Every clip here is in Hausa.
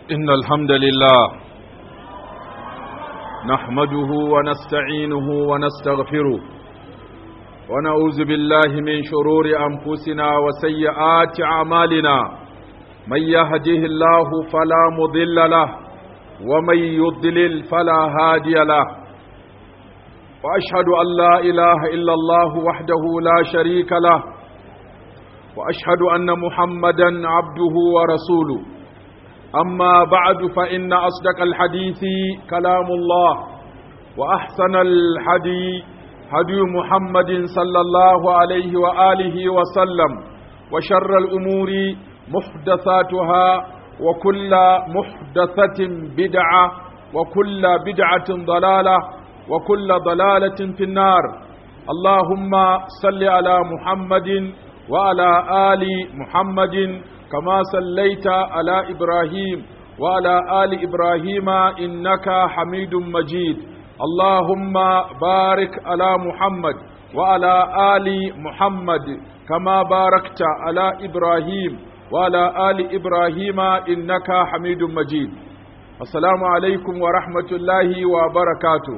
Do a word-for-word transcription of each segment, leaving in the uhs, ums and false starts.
إن الحمد لله نحمده ونستعينه ونستغفره ونعوذ بالله من شرور أنفسنا وسيئات أعمالنا من يهده الله فلا مضل له ومن يضلل فلا هادي له وأشهد أن لا إله إلا الله وحده لا شريك له وأشهد أن محمدا عبده ورسوله أما بعد فإن أصدق الحديث كلام الله وأحسن الحديث هدي محمد صلى الله عليه وآله وسلم وشر الأمور محدثاتها وكل محدثة بدعة وكل بدعة ضلالة وكل ضلالة في النار. اللهم صل على محمد وعلى آل محمد كما صليت على إبراهيم وعلى آل إبراهيم إنك حميد مجيد. اللهم بارك على محمد وعلى آل محمد كما باركت على إبراهيم وعلى آل إبراهيم إنك حميد مجيد. السلام عليكم ورحمة الله وبركاته.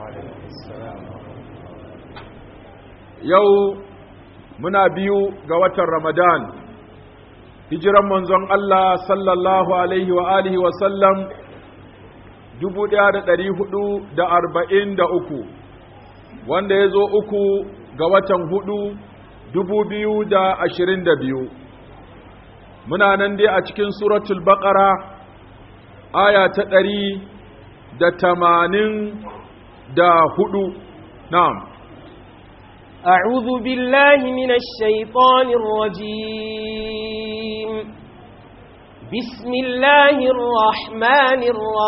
يوم muna biyu ga watan Ramadan, hijiran manzon Allah sallallahu alaihi wa alihi wa sallam dubu ɗaya da ɗari hudu da arba'in da uku, wanda ya zo uku ga watan hudu dubu biyu da ashirin da biyu. Muna nan dai a cikin suratul Baqara aya ta ɗari da tamanin da hudu. Na'am. أعوذ بالله من الشيطان الرجيم. بسم الله الرحمن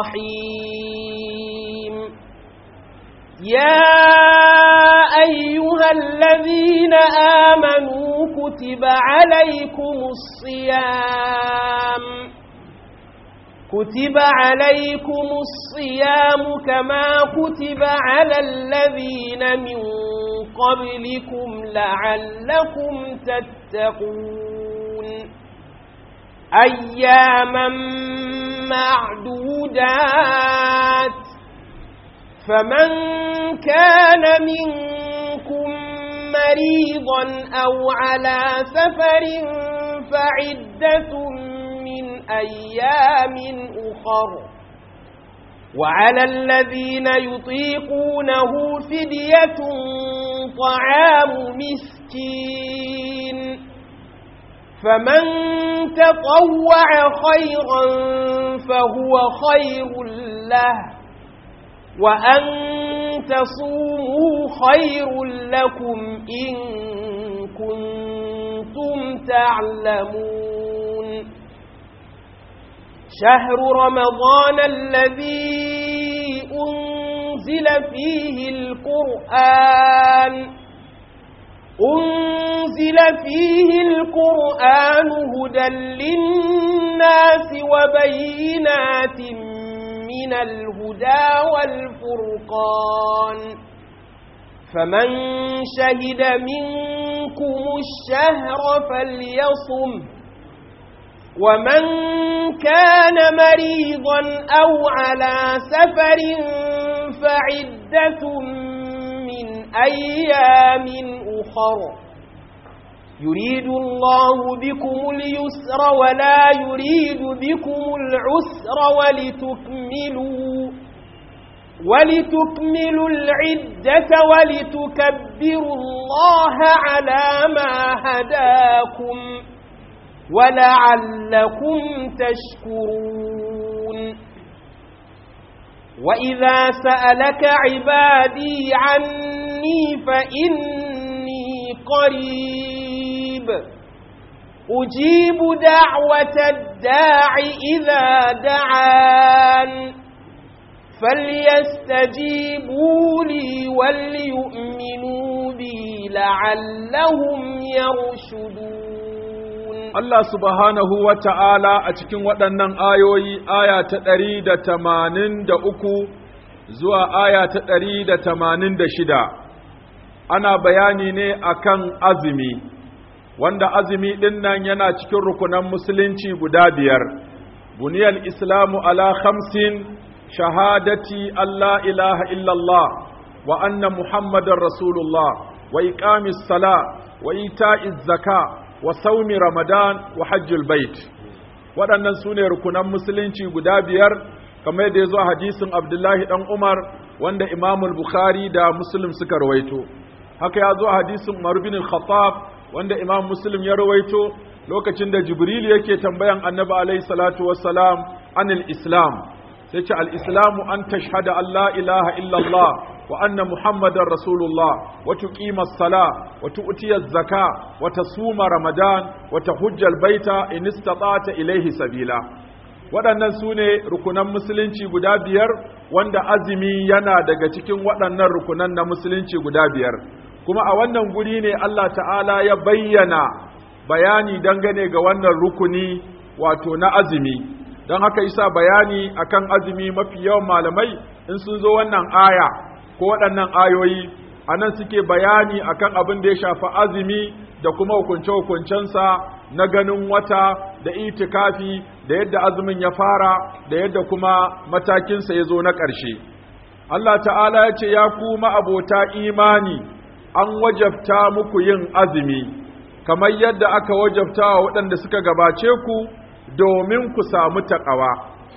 الرحيم. يا أيها الذين آمنوا كتب عليكم الصيام كتب عليكم الصيام كما كتب على الذين من قبلكم لعلكم تتقون أياما معدودات فمن كان منكم مريضا أو على سفر فعدة من أيام أخر وعلى الذين يطيقونه فدية طعام مسكين فمن تطوع خيرا فهو خير له وأن تصوموا خير لكم إن كنتم تعلمون شهر رمضان الذي أنزل فيه القرآن أنزل فيه القرآن هدى للناس وبينات من الهدى والفرقان فمن شهد منكم الشهر فليصم ومن كان مريضا أو على سفر فعدة من أيام أخر يريد الله بكم اليسر ولا يريد بكم العسر ولتكملوا ولتكملوا العدة ولتكبروا الله على ما هداكم ولعلكم تشكرون وإذا سألك عبادي عني فإني قريب أجيب دعوة الداع إذا دعان فليستجيبوا لي وليؤمنوا بي لعلهم يرشدون. Allah subhanahu wa ta'ala a cikin waɗannan ayoyi aya ta ɗari da tamanin da uku zuwa aya ta ɗari da tamanin da shida ana bayani ne akan azumi, wanda azumi ɗin nan yana cikin rukunan musulunci guda biyar. buniyal islamu ala khamsin shahadati alla ilaha illallah wa anna muhammadar rasulullah wa iqamis sala wa ita'iz zaka wa saumi ramadan wa hajjul bait. waɗannan sune rukunan musulunci guda biyar kamar yadda yazo hadisin Abdullahi dan Umar wanda Imam al-Bukhari da Muslim suka rawaito. haka yazo hadisin Umar bin al-Khattab wanda Imam Muslim ya rawaito lokacin da Jibril yake tambayan Annabi alayhi salatu wassalam anil islam sai ce al-islamu an tashhada an la ilaha illallah wa anna muhammadar rasulullah wa tuqima as-sala wa tu'tiya az-zaka wa tasuma ramadan wa tahujja al-baita in istata'ta ilayhi sabila. waɗannan sune rukunan musulunci guda biyar wanda azumi yana daga cikin waɗannan rukunan na musulunci guda biyar. kuma a wannan guri ne Allah ta'ala ya bayyana bayani dangane ga wannan rukuni wato na azumi. don haka isa bayani akan azumi mafi yawan malamai in sun zo wannan aya ko waɗannan ayoyi anan suke bayani akan abin da ya shafi azumi da kuma hukunce-hukuncensa na ganin wata da itikafi da yadda azumin ya fara da yadda kuma matakinsa ya zo na ƙarshe. Allah ta'ala ya ce ya kuma abota imani an wajabta muku yin azumi kamar yadda aka wajabta wa waɗanda suka gabace ku domin ku samu taƙawa.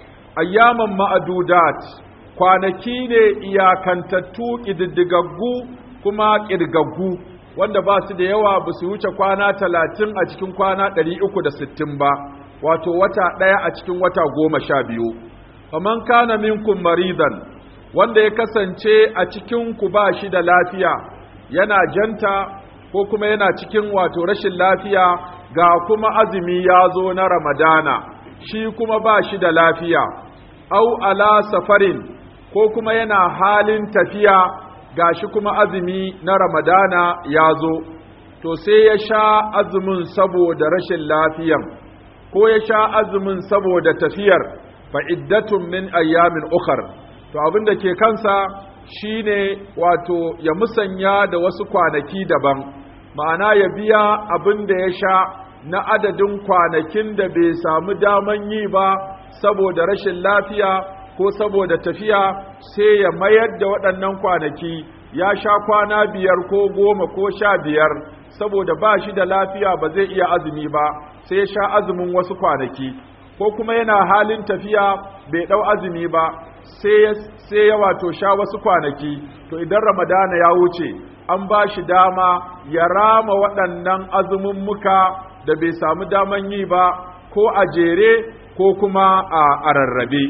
ayyaman ma'adudat kwanaki ne iyakantattu ƙididdigaggu kuma ƙirgaggu wanda ba su da yawa ba su wuce kwana talatin a cikin kwana ɗari uku da sittin ba, wato wata ɗaya a cikin wata goma sha biyu. faman kana minkum maridan wanda ya kasance a cikin ku ba shi da lafiya yana janta ko kuma yana cikin wato rashin lafiya ga kuma azumi ya zo na ramadana shi kuma ba shi da lafiya au ala safarin ko kuma yana halin tafiya gashi kuma azumi na ramadana ya zo to sai ya sha azumin saboda rashin lafiyan ko ya sha azumin saboda tafiyar fa iddatun min ayyamin ukhar to abin da ke kansa shine wato ya musanya da wasu kwanaki daban, ma'ana ya biya abin da ya sha na adadin kwanakin da bai samu daman yi ba saboda rashin lafiya ko saboda tafiya sai ya mayar da waɗannan kwanaki ya sha kwana biyar ko goma ko sha biyar saboda ba shi da lafiya ba zai iya azumi ba sai ya sha azumin wasu kwanaki ko kuma yana halin tafiya bai ɗau azumi ba sai ya wato sha wasu kwanaki to idan ramadana ya wuce an ba shi dama ya rama waɗannan azumin muka da bai samu daman yi ba ko a jere ko kuma a rarrabe.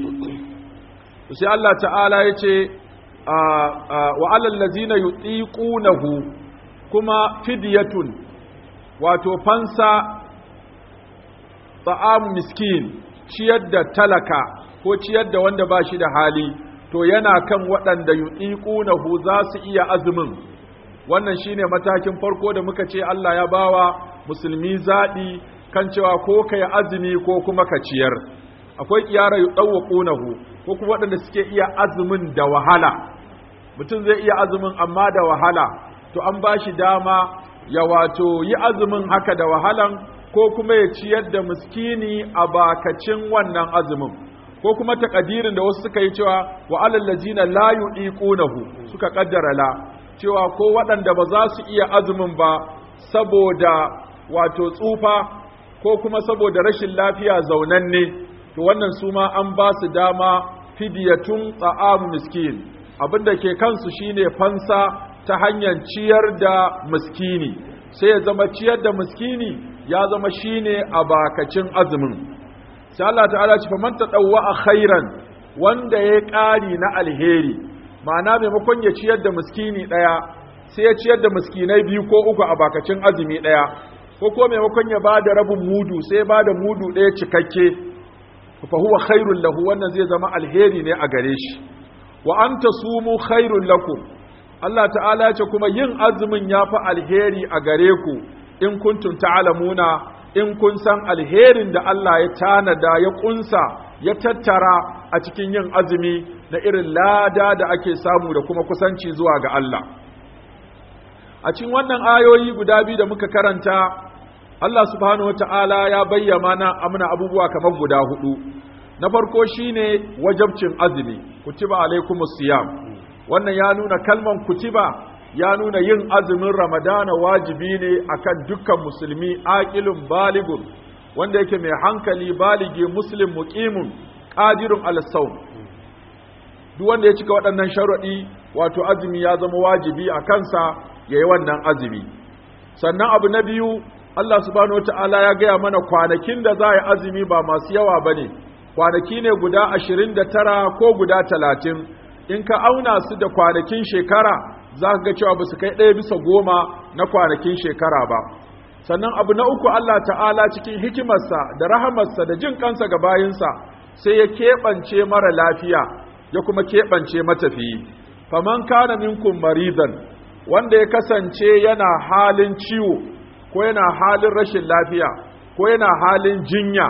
sai Allah ta'ala ya ce wa alal ladzina yutiqunahu kuma fidyatun wato fansa ta'am miskin ciyar da talaka ko ciyar da wanda ba shi da hali to yana kan waɗanda yutiqunahu za su iya azumin. wannan shine matakin farko da muka ce Allah ya bawa musulmi zaɓi kan cewa ko kai azumi ko kuma ka ciyar. akwai kiyara yudawqunahu ko kuma waɗanda suke iya azumin da wahala, mutum zai iya azumin amma da wahala to an ba shi dama ya wato yi azumin haka da wahalan ko kuma ya ciyar da miskini a bakacin wannan azumin ko kuma takadirin da wasu suka yi cewa wa alal ladzina la yudiqunahu suka kaddara la cewa ko waɗanda ba za su iya azumin ba saboda wato tsufa ko kuma saboda rashin lafiya zaunanne to wannan su ma an ba su dama fidiyatun ta'am miskin abinda ke kansu shine fansa ta hanyar ciyar da miskini sai ya zama ciyar da miskini ya zama shine a bakacin azumin. sai Allah ta'ala ce faman tadawwa khairan wanda ya ƙari na alheri, ma'ana maimakon ya ciyar da miskini daya sai ya ciyar da miskinai biyu ko uku a bakacin azumi daya ko ko maimakon ya bada rabin mudu sai ya bada mudu daya cikakke fa huwa khairul lahu wannan zai zama alheri ne a gare shi. wa anta sumu khairul lakum Allah ta'ala ya ce kuma yin azumin yafi alheri a gare ku in kuntum ta'lamuna in kun san alherin da Allah ya tanada ya kunsa ya tattara a cikin yin azumi na irin lada da ake samu da kuma kusanci zuwa ga Allah. a cikin wannan ayoyi guda biyu da muka karanta Allah subhanahu wata'ala ya bayyana mana amna abubuwa kamar guda hudu. na farko shine wajabcin azumi, kutiba alaikumus siyam. Wannan ya nuna kalman kutiba ya nuna yin azumin Ramadana wajibi ne akan dukkan musulmi aqilun baligun, wanda yake mai hankali baligi muslim muqimun qadirun ala sawm. Duk wanda ya cika waɗannan sharuɗi wato azumi ya zama wajibi a kansa yayi wannan azumi. Sannan abu na biyu, Allah subhanahu wataala ya gaya mana kwanakin da za a yi azumi ba masu yawa bane, kwanaki ne guda ashirin da tara ko guda talatin. In ka auna su da kwanakin shekara za ka ga cewa ba su kai ɗaya bisa goma na kwanakin shekara ba. Sannan abu na uku, Allah ta'ala cikin hikimarsa da rahamarsa da jin kansa ga bayinsa sai ya keɓance mara lafiya ya kuma keɓance matafiyi. Faman kana minkum maridan, wanda ya kasance yana halin ciwo ko yana halin rashin lafiya ko yana halin jinya,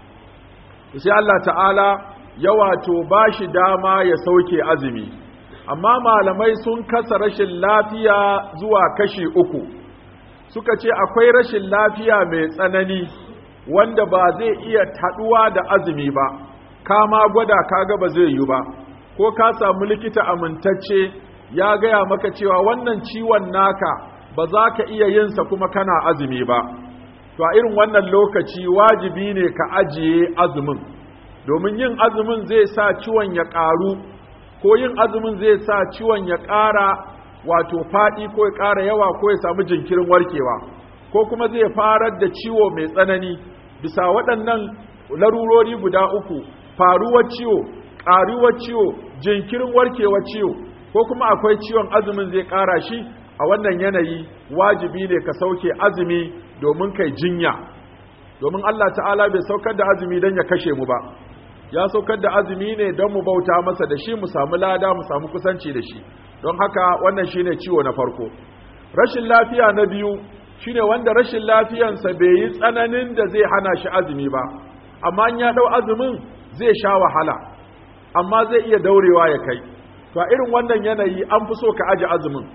sai Allah ta'ala ya wato ba shi dama ya sauke azumi. Amma malamai sun kasa rashin lafiya zuwa kashi uku, suka ce akwai rashin lafiya mai tsanani wanda ba zai iya haɗuwa da azumi ba, kama gwada kaga ba zai yi ba, ko ka samu likita amintacce ya gaya maka cewa wannan ciwon naka ba za ka iya yinsa kuma kana azumi ba. To a irin wannan lokaci wajibi ne ka ajiye azumin, domin yin azumin zai sa ciwon ya ƙaru, ko yin azumin zai sa ciwon ya ƙara wato faɗi ko ya ƙara yawa ko ya samu jinkirin warkewa, ko kuma zai farar da ciwo mai tsanani. Bisa waɗannan larurori guda uku, faruwar ciwo, ƙaruwar ciwo, jinkirin warkewar ciwo, ko kuma akwai ciwon azumin zai ƙara shi, a wannan yanayi wajibi ne ka sauke azumi domin kai jinya. Domin Allah ta'ala bai saukar da azumi don ya kashe mu ba, ya saukar da azumi ne don mu bauta masa da shi, mu samu lada, mu samu kusanci da shi. Don haka wannan shine ciwo na farko. Rashin lafiya na biyu shine wanda rashin lafiyansa bai yi tsananin da zai hana shi azumi ba, amma in ya dau azumin zai sha wahala, amma zai iya daurewa ya kai. To a irin wannan yanayi an fi so ka aje azumin,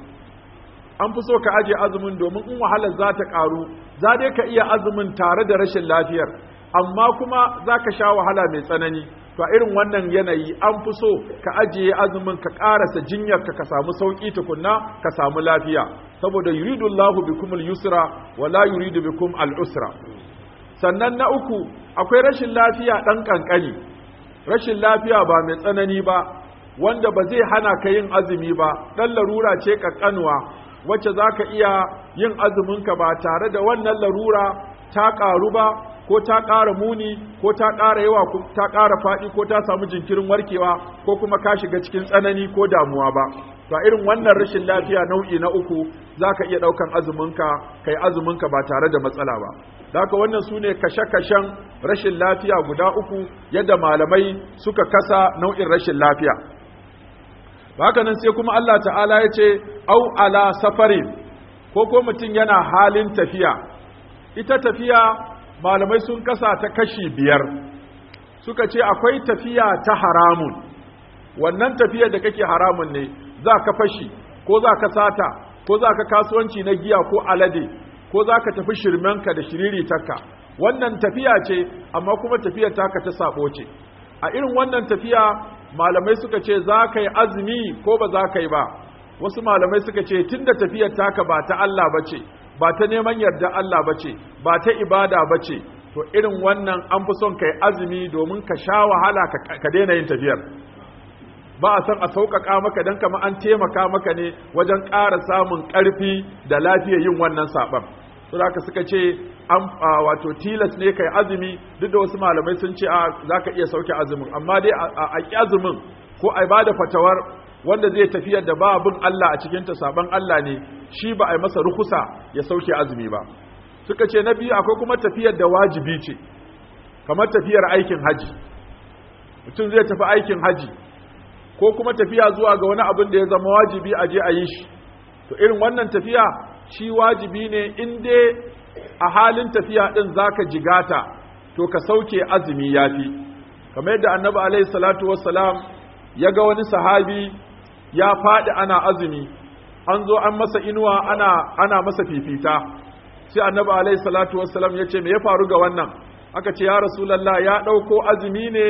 an fi so ka aje azumin domin in wahalar za ta ƙaru, za dai ka iya azumin tare da rashin lafiyar, amma kuma za ka sha wahala mai tsanani. To a irin wannan yanayi an fi so ka ajiye azumin ka ƙarasa jinyar ka ka samu sauƙi tukunna ka samu lafiya, saboda yuridullahu bikumul yusra wa la yuridu bikum al-usra. Sannan na uku, akwai rashin lafiya ɗan ƙanƙani, rashin lafiya ba mai tsanani ba, wanda ba zai hana ka yin azumi ba, ɗan larura ce ƙanƙanuwa wacce za ka iya yin azuminka ba tare da wannan larura ta ƙaru ba, ko ta ƙara muni, ko ta ƙara yawa, ko ta ƙara faɗi, ko ta samu jinkirin warkewa, ko kuma ka shiga cikin tsanani ko damuwa ba. To a irin wannan rashin lafiya nau'i na uku za ka iya ɗaukan azuminka, kai azuminka ba tare da matsala ba. Da haka wannan su ne kashe-kashen rashin lafiya guda uku yadda malamai suka kasa nau'in rashin lafiya. Haka nan sai kuma Allah ta'ala ya ce, au ala safarin, ko ko mutum yana halin tafiya. Ita tafiya malamai sun kasa ta kashi biyar, suka ce akwai tafiya ta haramun, wannan tafiyar da kake haramun ne, za ka fashi, ko za ka sata, ko za ka kasuwanci na giya ko alade, ko za ka tafi shirmenka da shiriritarka, wannan tafiya ce, amma kuma tafiyar taka ta sabo ce. A irin wannan tafiya malamai suka ce za ka yi azumi ko ba za ka yi ba. Wasu malamai suka ce tun da tafiyar taka ba ta Allah ba ce, ba ta neman yarda Allah ba ce, ba ta ibada ba ce, to irin wannan an fi son ka yi azumi domin ka sha wahala ka daina yin tafiyar. Ba a san a sauƙaƙa maka don kama an taimaka maka ne wajen ƙara samun ƙarfi da lafiyar yin wannan saɓon. Saboda haka suka ce an wato tilas ne kai azumi, duk da wasu malamai sun ce a za ka iya sauke azumin, amma dai a ƙi azumin ko a ba da fatawar wanda zai tafiyar da ba bin Allah a cikinta saban Allah ne, shi ba a yi masa rukusa ya sauke azumi ba. Suka ce na biyu akwai kuma tafiyar da wajibi ce, kamar tafiyar aikin haji, mutum zai tafi aikin haji ko kuma tafiya zuwa ga wani abin da ya zama wajibi a je a yi shi. To irin wannan tafiya shi wajibi ne in dai a halin tafiya din zaka jigata, to ka sauke azumi yafi. Kamar yadda Annabi alaihi salatu wassalam ya ga wani sahabi ya faɗi ana azumi, an zo an masa inuwa ana ana masa fifita, sai Annabi alaihi salatu wassalam ya ce me ya faru ga wannan? Aka ce ya Rasulullah ya ɗauko azumi ne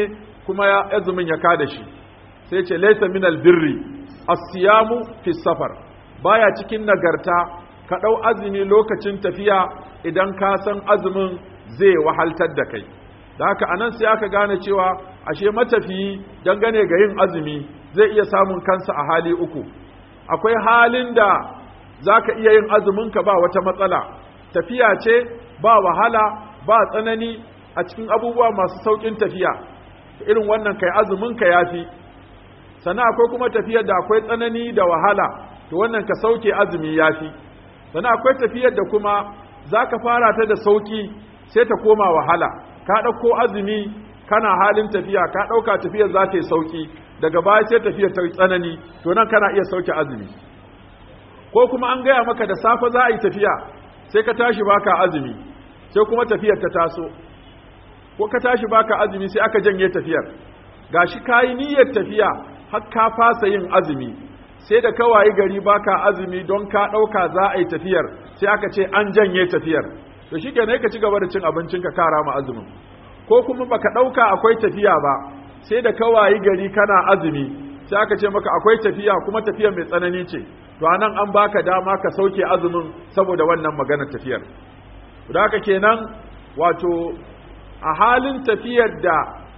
kuma ya azumin ya kada shi sai ce laysa minal birri as-siyamu fi safar, baya cikin nagarta ka dau azumi lokacin tafiya idan ka san azumin zai wahaltar da kai. Da haka anan sai aka gane cewa ashe matafiyi dangane ga yin azumi zai iya samun kansa a hali uku. Akwai halin da zaka iya yin azumin ka ba wata matsala, tafiya ce ba wahala ba tsanani a cikin abubuwa masu saukin tafiya, irin wannan kai azumin ka yafi. Sannan akwai kuma tafiyar da akwai tsanani da wahala, to wannan ka sauke azumi yafi. Sannan akwai tafiyar da kuma zaka fara ta da sauki sai ta koma wahala, ka ɗauko azumi kana halin tafiya ka ɗauka tafiyar za ta yi sauki, daga baya sai tafiyar ta tsanani, to nan kana iya sauke azumi. Ko kuma an gaya maka da safe za a yi tafiya sai ka tashi baka azumi sai kuma tafiyar ta taso, ko ka tashi baka azumi sai aka janye tafiyar, gashi kayi niyyar tafiya har ka fasa yin azumi, sai da kawai gari baka azumi don ka ɗauka za a yi tafiyar sai aka ce an janye tafiyar, to shi kenan ka ci gaba da cin abincin ka kara ma azumin. Ko kuma baka ɗauka akwai tafiya ba sai da kawai gari kana azumi sai aka ce maka akwai tafiya kuma tafiyar mai tsanani ce, to anan an baka dama ka sauke azumin saboda wannan magana tafiyar. Da haka kenan wato a halin tafiyar da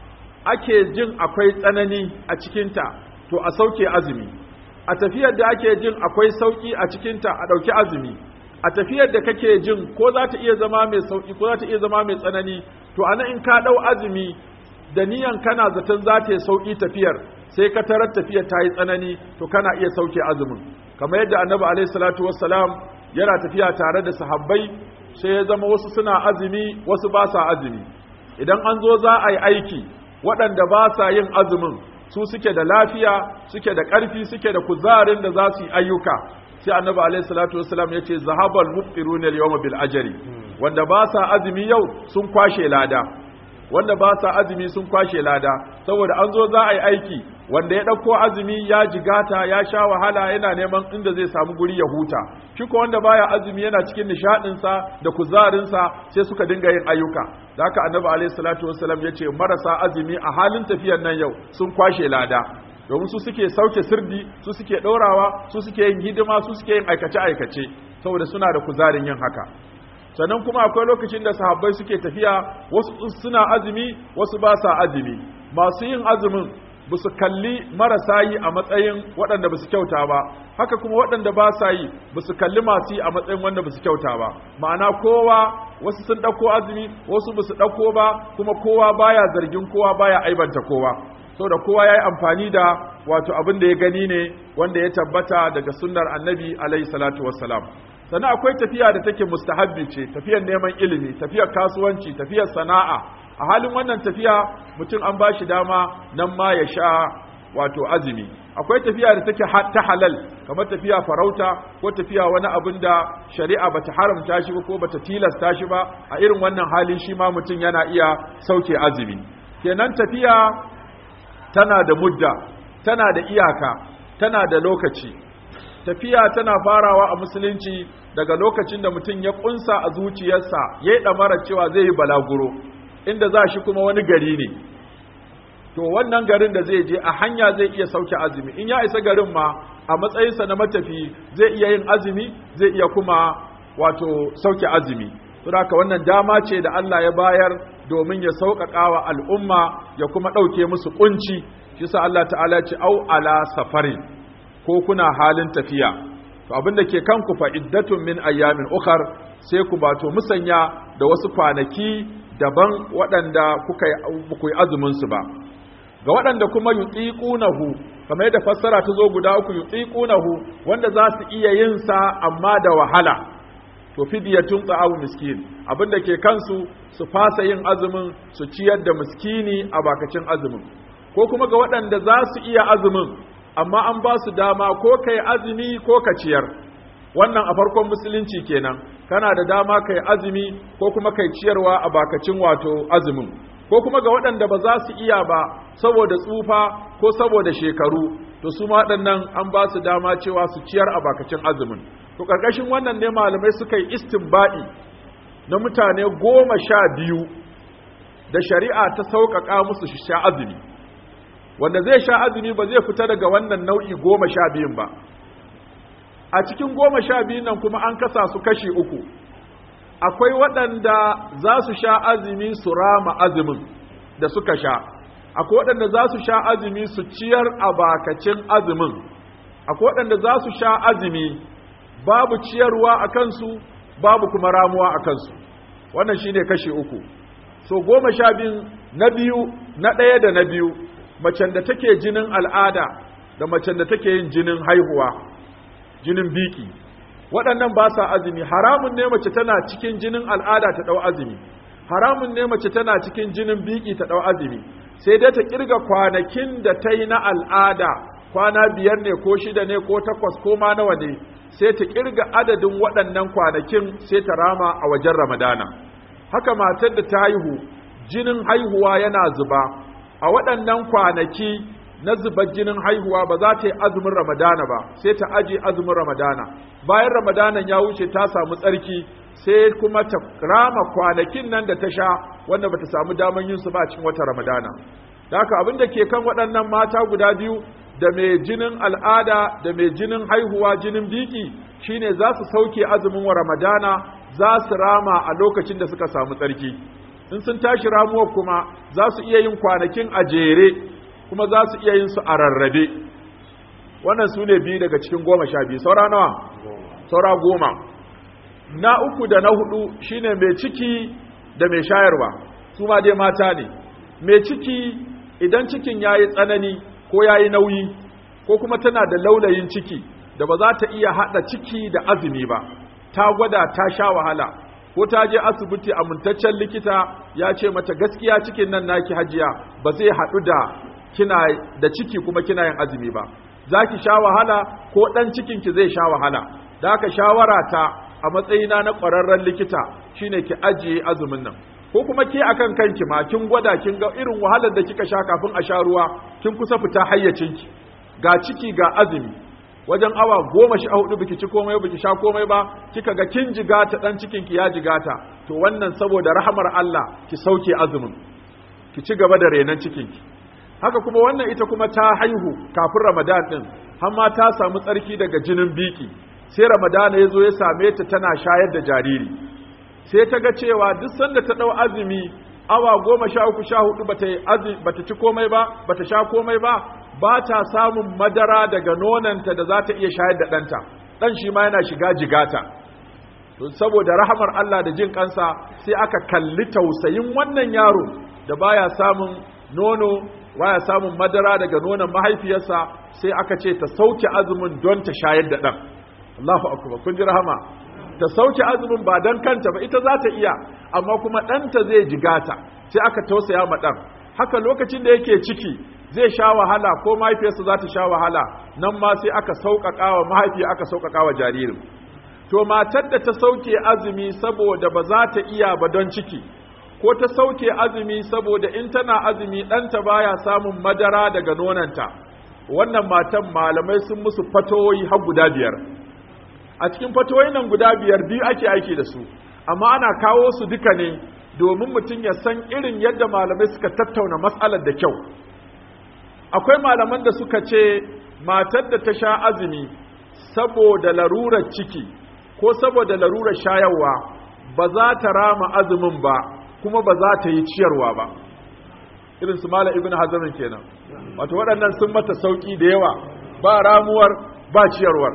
ake jin akwai tsanani a cikinta to a sauke azumi, a tafiyar da ake jin akwai sauki a cikinta a ɗauki azumi, a tafiyar da kake jin ko za ta iya zama mai sauki ko za ta iya zama mai tsanani, to anan in ka ɗau azumi da niyan kana zaton za ta yi sauki tafiyar sai ka tarar tafiyar ta yi tsanani, to kana iya sauke azumin. Kamar yadda annabi alaihi salatu wassalam yana tafiya tare da sahabbai sai ya zama wasu suna azumi wasu ba sa azumi. Idan an zo za a yi aiki waɗanda ba sa yin azumin su suke da lafiya suke da ƙarfi suke da kuzarin da za su yi ayyuka, sai annabi alaihi salatu wassalam ya ce zahabal muftiruna al-yawma bil ajri, wanda ba sa azumi yau sun kwashe lada, wanda ba sa azumi sun kwashe lada, saboda an zo za a yi aiki wanda ya ɗauko azumi ya jigata ya sha wahala yana neman inda zai samu guri ya huta, shi ko wanda baya azumi yana cikin nishaɗinsa da kuzarinsa sai suka dinga yin ayyuka. Da haka annabi alaihi salatu wassalam ya ce marasa azumi a halin tafiyar nan yau sun kwashe lada, domin su suke sauke sirdi, su suke ɗorawa, su suke yin hidima, su suke yin aikace-aikace saboda suna da kuzarin yin haka. Sannan kuma akwai lokacin da sahabbai suke tafiya wasu suna azumi wasu ba sa azumi, masu yin azumin ba su kalli marasa yi a matsayin waɗanda ba su kyauta ba, haka kuma waɗanda ba sa yi ba su kalli masu yi a matsayin wanda ba su kyauta ba, ma'ana kowa wasu sun ɗauko azumi wasu ba su ɗauko ba, kuma kowa baya zargin kowa baya aibanta kowa, saboda kowa ya yi amfani da wato abin da ya gani ne wanda ya tabbata daga sunnar annabi alaihi salatu wassalam. Sannan akwai tafiya da take mustahabbi ce, tafiyar neman ilimi, tafiyar kasuwanci, tafiyar sana'a. A halin wannan tafiya mutum an ba shi dama nan ma ya sha wato azumi. Akwai tafiya da take ta halal, kamar tafiya farauta ko tafiya wani abin da shari'a bata haramta shi ba ko bata tilasta shi ba, a irin wannan hali shi ma mutum yana iya sauke azumi. Kenan tafiya tana da mudda, tana da iyaka, tana da lokaci. Tafiya tana farawa a musulunci daga lokacin da mutum ya kunsa a zuciyarsa ya yi ɗamara cewa zai yi balaguro, inda za shi kuma wani gari ne, to wannan garin da zai je a hanya zai iya sauke azumi, in ya isa garin ma a matsayinsa na matafi zai iya yin azumi zai iya kuma wato sauke azumi. Saboda haka wannan dama ce da Allah ya bayar domin ya sauƙaƙa wa al'umma ya kuma ɗauke musu ƙunci, shi sa Allah ta'ala ce au ala safarin, ko kuna halin tafiya, to abin da ke kanku fa iddatun min ayyamin ukhar, sai ku bato musanya da wasu kwanaki daban waɗanda kuka yi azumin su ba. Ga waɗanda kuma yutiqunahu, kamar yadda fassara ta zo guda uku, yutiqunahu wanda za su iya yin sa amma da wahala, to fidyatun ta'awu miskin, abin da ke kansu su fasa yin azumin su ciyar da miskini a bakacin azumin. Ko kuma ga waɗanda za su iya azumin amma an ba su dama ko kai azumi ko ka ciyar, wannan a farkon musulunci kenan, kana da dama kai azumi ko kuma kai ciyarwa a bakacin wato azumin. Ko kuma ga waɗanda ba za su iya ba saboda tsufa ko saboda shekaru, to su ma waɗannan an ba su dama cewa su ciyar a bakacin azumin. To ƙarƙashin wannan ne malamai suka yi istinbadi na mutane goma sha biyu da shari'a ta sauƙaƙa musu su sha azumi. wanda zai sha azumi ba zai fita daga wannan nau'i goma sha biyun ba. A cikin goma sha biyun nan kuma an kasa su kashi uku, akwai waɗanda za su sha azumi su rama azumin da suka sha, akwai waɗanda za su sha azumi su ciyar a bakacin azumin, akwai waɗanda za su sha azumi babu ciyarwa a kansu babu kuma ramuwa a kansu. Wannan shine kashi uku. So goma sha biyun na biyu, na ɗaya da na biyu, macen da take jinin al'ada da macen da take yin jinin haihuwa, jinin biki, waɗannan ba sa azumi. Haramun ne mace tana cikin jinin al'ada ta ɗau azumi, haramun ne mace tana cikin jinin biki ta ɗau azumi, sai dai ta kirga kwanakin da ta yi na al'ada, kwana biyar ne ko shida ne ko takwas ko ma nawa ne, sai ta kirga adadin waɗannan kwanakin sai ta rama a wajen Ramadana. Haka matar da ta haihu jinin haihuwa yana zuba, a waɗannan kwanaki na zubar jinin haihuwa ba za ta yi azumin Ramadana ba, sai ta aje azumin Ramadana. Bayan Ramadanan ya wuce ta samu tsarki, sai kuma ta rama kwanakin nan da ta sha wanda bata samu daman yin su ba cikin wata Ramadana. Da haka abin da ke kan waɗannan mata guda biyu, da mai jinin al'ada da mai jinin haihuwa jinin biki, shine za su sauke azumin wa Ramadana, za su rama a lokacin da suka samu tsarki. In sun tashi ramuwar kuma za su iya yin kwanakin a jere, kuma za su iya yin su a rarrabe. Wannan su ne biyu daga cikin goma sha biyu. Saura nawa? Saura goma. Na uku da na hudu shine mai ciki da mai shayarwa, su ma dai mata ne. Mai ciki idan cikin ya yi tsanani ko ya yi nauyi, ko kuma tana da laulayin ciki da ba za ta iya haɗa ciki da azumi ba, ta gwada ta sha wahala, ko ta je asibiti amintaccen likita ya ce mata gaskiya cikin nan naki hajiya ba zai haɗu da kina da ciki kuma kina yin azumi ba, za ki sha wahala ko ɗan cikinki zai sha wahala. Da haka shawara ta a matsayina na ƙwararren likita shine ki ajiye azumin nan. Ko kuma ke akan kanki ma kin gwada kin ga irin wahalar da kika sha kafin a sha ruwa, kin kusa fita hayyacinki, ga ciki ga azumi, wajen awa goma sha hudu biki ci komai biki sha komai ba, kika ga kin jigata dan cikin ki ya jigata, to wannan saboda rahamar Allah ki sauke azumin, ki ci gaba da renan cikin ki. Haka kuma wannan ita kuma ta haihu kafin Ramadan din, har ma ta samu tsarki daga jinin biki, sai Ramadan ya zo ya same ta tana shayar da jariri, sai ta ga cewa duk sanda ta dau azumi awa goma sha uku sha hudu bata yi azumi bata ci komai ba, bata sha komai ba, ba ta samun madara daga nonanta da za ta iya shayar da ɗanta, ɗan shi ma yana shiga jigata. To saboda rahamar Allah da jin kansa sai aka kalli tausayin wannan yaro da baya samun nono, baya samun madara daga nonon mahaifiyarsa, sai aka ce ta sauke azumin don ta shayar da ɗan. Allahu akbar, kun ji rahama. Ta sauke azumin ba don kanta ba, ita za ta iya, amma kuma ɗanta zai jigata, sai aka tausaya ma ɗan. Haka lokacin da yake ciki zai sha wahala ko mahaifiyarsa za ta sha wahala, nan ma sai aka sauƙaƙa wa mahaifiya, aka sauƙaƙa wa jaririn. To matar da ta sauke azumi saboda ba za ta iya ba don ciki, ko ta sauke azumi saboda in tana azumi ɗanta baya samun madara daga nonanta, wannan matan malamai sun musu fatoyi har guda biyar. A cikin fatoyi nan guda biyar biyu ake aiki da su, amma ana kawo su duka ne domin mutum ya san irin yadda malamai suka tattauna matsalar da kyau. Akwai malaman da suka ce matar da ta sha azumi saboda larurar ciki ko saboda larurar shayarwa ba za ta rama azumin ba, kuma ba za ta yi ciyarwa ba. Irin su Malam Ibn Hazm kenan. Wato waɗannan sun mata sauki da yawa, ba ramuwar ba ciyarwar.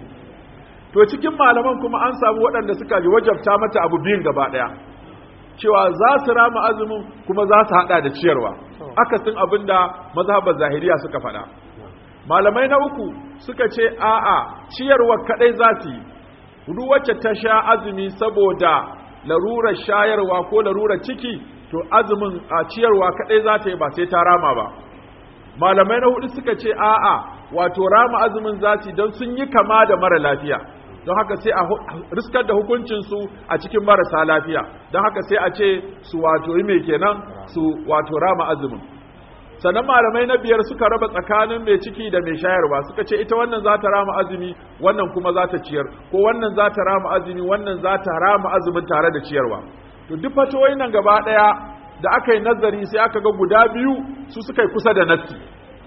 To cikin malaman kuma an samu waɗanda suka ji wajabta mata abu biyun gaba ɗaya, cewa za su rama azumin kuma za su haɗa da ciyarwa, akasin abin da mazhabar zahiriya suka faɗa. Malamai na uku suka ce a'a, ciyarwa kaɗai za su yi, duk wacce ta sha azumi saboda larurar shayarwa ko larurar ciki, to azumin a ciyarwa kaɗai za ta yi ba sai ta rama ba. Malamai na hudu suka ce a'a, wato rama azumin za su yi don sun yi kama da mara lafiya, don haka sai a riskar da hukuncinsu a cikin marasa lafiya, don haka sai a ce su wato yi mai kenan su wato rama azumin. Sannan malamai na biyar suka raba tsakanin mai ciki da mai shayarwa, suka ce ita wannan za ta rama azumi, wannan kuma za ta ciyar, ko wannan za ta rama azumi, wannan za ta rama azumin tare da ciyarwa. To duk fatoyi nan gaba ɗaya da aka yi nazari sai aka ga guda biyu su suka yi kusa da nassi,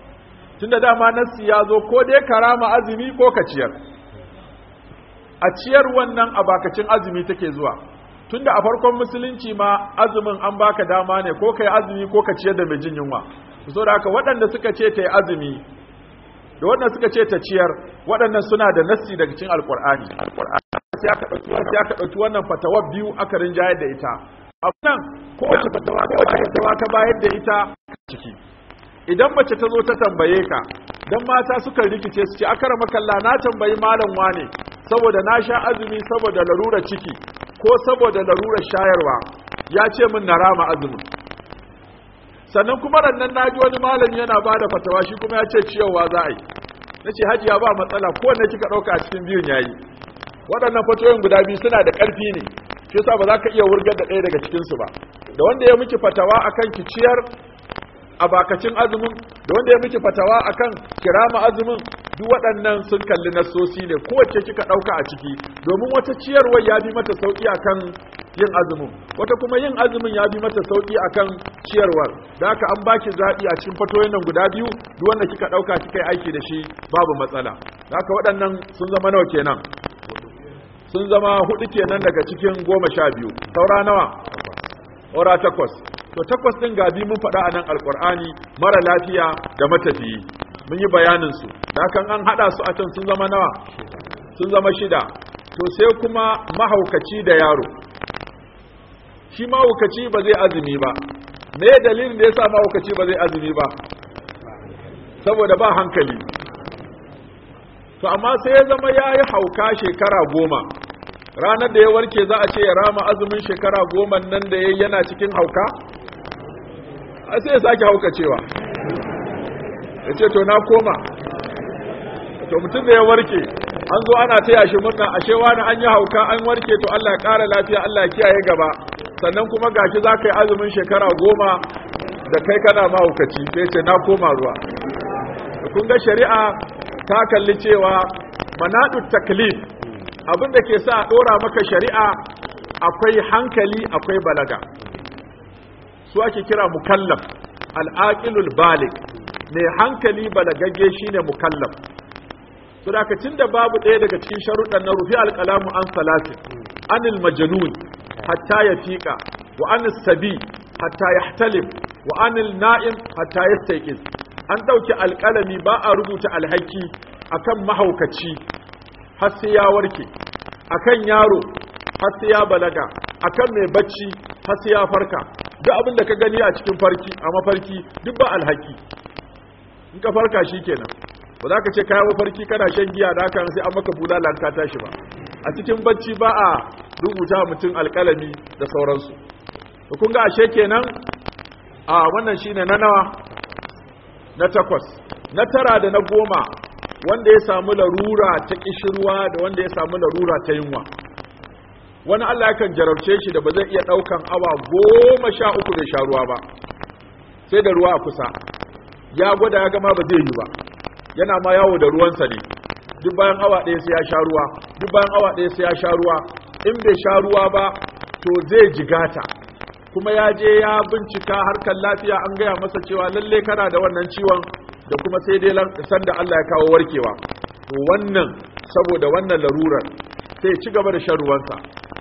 tunda dama nassi ya zo ko dai karama azumi ko ka ciyar. A ciyar wannan a bakacin azumi take zuwa, tunda a farkon musulunci ma azumin an baka dama ne ko kai azumi ko ka ciyar da mai jin yunwa. Saboda haka waɗanda suka ce ta yi azumi da waɗanda suka ce ta ciyar, waɗannan suna da nassi daga cikin alkur'ani. Sai aka ɗauki wannan fatawar biyu aka rinjayar da ita. Nan kowace fatawa ta bayar da ita ciki. Idan mace ta zo ta tambaye ka, dan mata suka rikice su ce akara makalla na tambayi malam wane saboda na sha azumi saboda larurar ciki ko saboda larurar shayarwa, ya ce min na rama azumin. Sannan kuma rannan naji wani malami yana bada fatawa shi kuma ya ce ciyarwa za a yi. Nace hajiya ba matsala, kowanne kika dauka a cikin biyun yayi. Waɗannan fatoyin guda biyu suna da ƙarfi ne, shi yasa ba za ka iya wurgar da ɗaya daga cikin su ba. Da wanda ya miki fatawa akan ki ciyar a bakacin azumin, da wanda ya miki fatawa akan kirama azumin, duk waɗannan sun kalli nassosi ne, kowace kika ɗauka a ciki, domin wata ciyarwar ya bi mata sauƙi akan yin azumin, wata kuma yin azumin ya bi mata sauƙi akan ciyarwar. Da haka an baki zaɓi a cikin fatoyin nan guda biyu, duk wanda kika ɗauka kika yi aiki da shi babu matsala. Da haka waɗannan sun zama nawa kenan? Sun zama hudu kenan daga cikin goma sha biyu. Saura nawa? Saura takwas. To takwas ɗin gabi mun faɗa a nan alƙur'ani, mara lafiya da matafiyi. Mun yi bayanin su. Da hakan an haɗa su a can sun zama nawa? Sun zama shida. To sai kuma mahaukaci da yaro. Shi mahaukaci ba zai azumi ba. Me dalilin da yasa mahaukaci ba zai azumi ba? Saboda ba hankali. To amma sai ya zama ya yi hauka shekara goma. Ranar da ya warke za a ce ya rama azumin shekara goma nan da ya yana cikin hauka? A sai ya sake haukacewa. Ya ce to na koma. To mutum da ya warke, an zo ana taya shi murna, ashe wani an yi hauka an warke, to Allah ya ƙara lafiya, Allah ya kiyaye gaba. Sannan kuma gashi za ka yi azumin shekara goma da kai kana mahaukaci, sai ce na koma ruwa. Kun ga shari'a ta kalli cewa manadut taklif, abin da ke sa a ɗora maka shari'a akwai hankali akwai balaga. Su ake kira mukallaf, al'aqilul balig, mai hankali balagagge shine mukallaf. So da kacin da babu ɗaya daga cikin sharuɗan na rufi alƙalamu an salatin, anil majnun hatta ya fiƙa, wa anil sabi hatta ya htalim, wa anil na'im hatta ya staiƙis. An ɗauki alƙalami ba a rubuta alhaki akan mahaukaci har sai ya warke, akan yaro har sai ya balaga, akan mai bacci har sai ya farka. Duk abin da ka gani a cikin farki a mafarki duk ba alhaki. In ka farka shikenan. Ba za ka ce kayan mafarki kana shan giya da haka sai an maka bulala ka tashi ba. A cikin bacci ba a rubuta mutum alƙalami da sauransu. To kun ga ashe kenan a wannan shine na nawa? Na takwas. Na tara da na goma, wanda ya samu larura ta kishirwa da wanda ya samu larura ta yunwa. Wani Allah yakan jarabce shi da ba zai iya daukan awa goma sha uku bai sha ruwa ba, sai da ruwa a kusa. Ya gwada ya gama ba zai yi ba, yana ma yawo da ruwansa ne. Duk bayan awa ɗaya sai ya sha ruwa, duk bayan awa ɗaya sai ya sha ruwa. In bai sha ruwa ba to zai jigata. Kuma ya je ya bincika harkar lafiya, an gaya masa cewa lalle kana da wannan ciwon, da kuma sai dai san da Allah ya kawo warkewa. To wannan saboda wannan larurar sai ci gaba da shan ruwansa.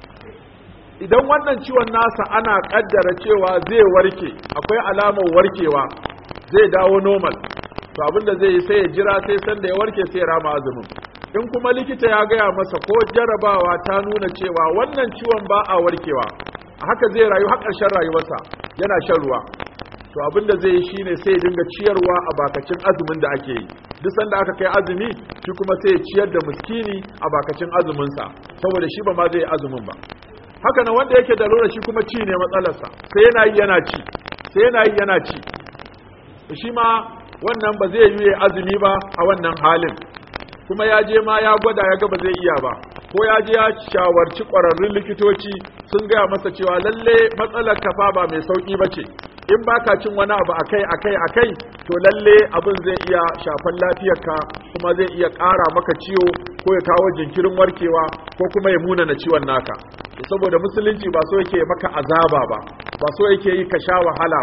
Idan wannan ciwon nasa ana kaddara cewa zai warke, akwai alamar warkewa, zai dawo normal, to abinda zai yi sai ya jira sai san da ya warke sai ya rama azumin. In kuma likita ya gaya masa ko jarabawa ta nuna cewa wannan ciwon ba a warkewa, haka zai rayu har ƙarshen rayuwarsa yana shan ruwa, to abinda zai yi shine sai ya dinga ciyarwa a bakacin azumin da ake yi. Duk sanda aka kai azumi shi kuma sai ya ciyar da miskini a bakacin azumin sa, saboda shi ba ma zai yi azumin ba. Haka nan wanda yake da lura shi kuma ci ne matsalarsa, sai yana yi yana ci, sai yana yi yana ci. Shi ma wannan ba zai yi azumi ba a wannan halin. Kuma ya je ma ya gwada ya ga ba zai iya ba, ko ya je ya shawarci ƙwararrun likitoci sun gaya masa cewa lalle matsalar kafa ba mai sauƙi ba ce, in ba ka cin wani abu akai akai akai to lalle abin zai iya shafan lafiyarka, kuma zai iya ƙara maka ciwo ko ya kawo jinkirin warkewa ko kuma ya munana ciwon naka. Saboda musulunci ba so yake maka azaba ba, ba so yake yi ka sha wahala ba,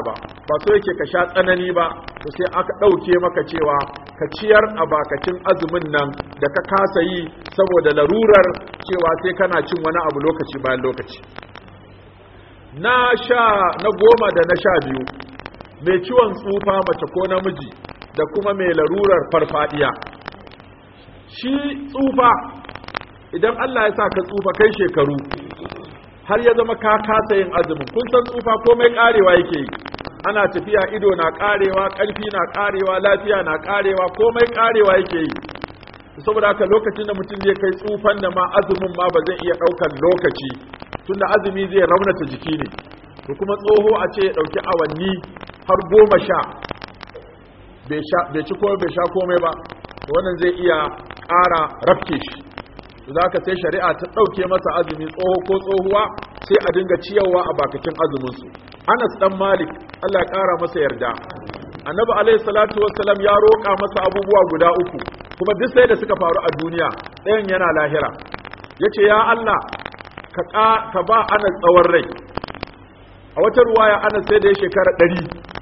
ba so yake ka sha tsanani ba, to sai aka ɗauke maka cewa ka ciyar a bakacin azumin nan da ka kasa yi saboda larurar cewa sai kana cin wani abu lokaci bayan lokaci. Na sha na goma da na sha biyu, mai ciwon tsufa mace ko namiji da kuma mai larurar farfadiya. Shi tsufa, idan Allah ya sa ka tsufa kai shekaru har ya zama ka kasa yin azumin, kun san tsufa komai karewa yake yi, ana tafiya ido na karewa, ƙarfi na karewa, lafiya na karewa, komai karewa yake yi. Saboda haka lokacin da mutum zai kai tsufan da ma azumin ma ba zai iya ɗaukar lokaci, tunda azumi zai raunata jiki ne, to kuma tsoho a ce ya ɗauki awanni har goma sha bai ci ko bai sha komai ba, wannan zai iya ƙara rafke shi. za ka sai shari'a ta ɗauke masa azumi tsoho ko tsohuwa sai a dinga ciyarwa a bakacin azuminsu. Anas ɗan Malik Allah ya ƙara masa yarda, annabi alaihi salatu wassalam ya roƙa masa abubuwa guda uku, kuma duk sai da suka faru a duniya, ɗayan yana lahira. Ya ce ya Allah ka, ka ba Anas tsawon rai. A wata ruwaya Anas sai da ya shekara ɗari.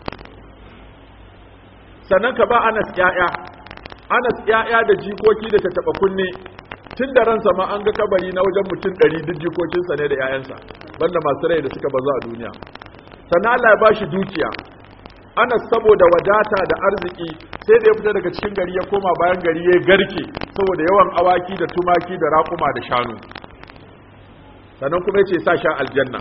Sannan ka ba Anas ƴaƴa, Anas ƴaƴa da jikoki da ta taɓa kunne, tun da ransa ma an ga kabari na wajen mutum ɗari duk jikokinsa ne da ‘ya'yansa, banda masu rai da suka bazu a duniya. Sannan Allah ya ba shi dukiya, Anas saboda wadata da arziki sai da ya fita daga cikin gari ya koma bayan gari ya garke saboda yawan awaki da tumaki da raƙuma da shanu. Sannan kuma ya ce sa sha aljanna.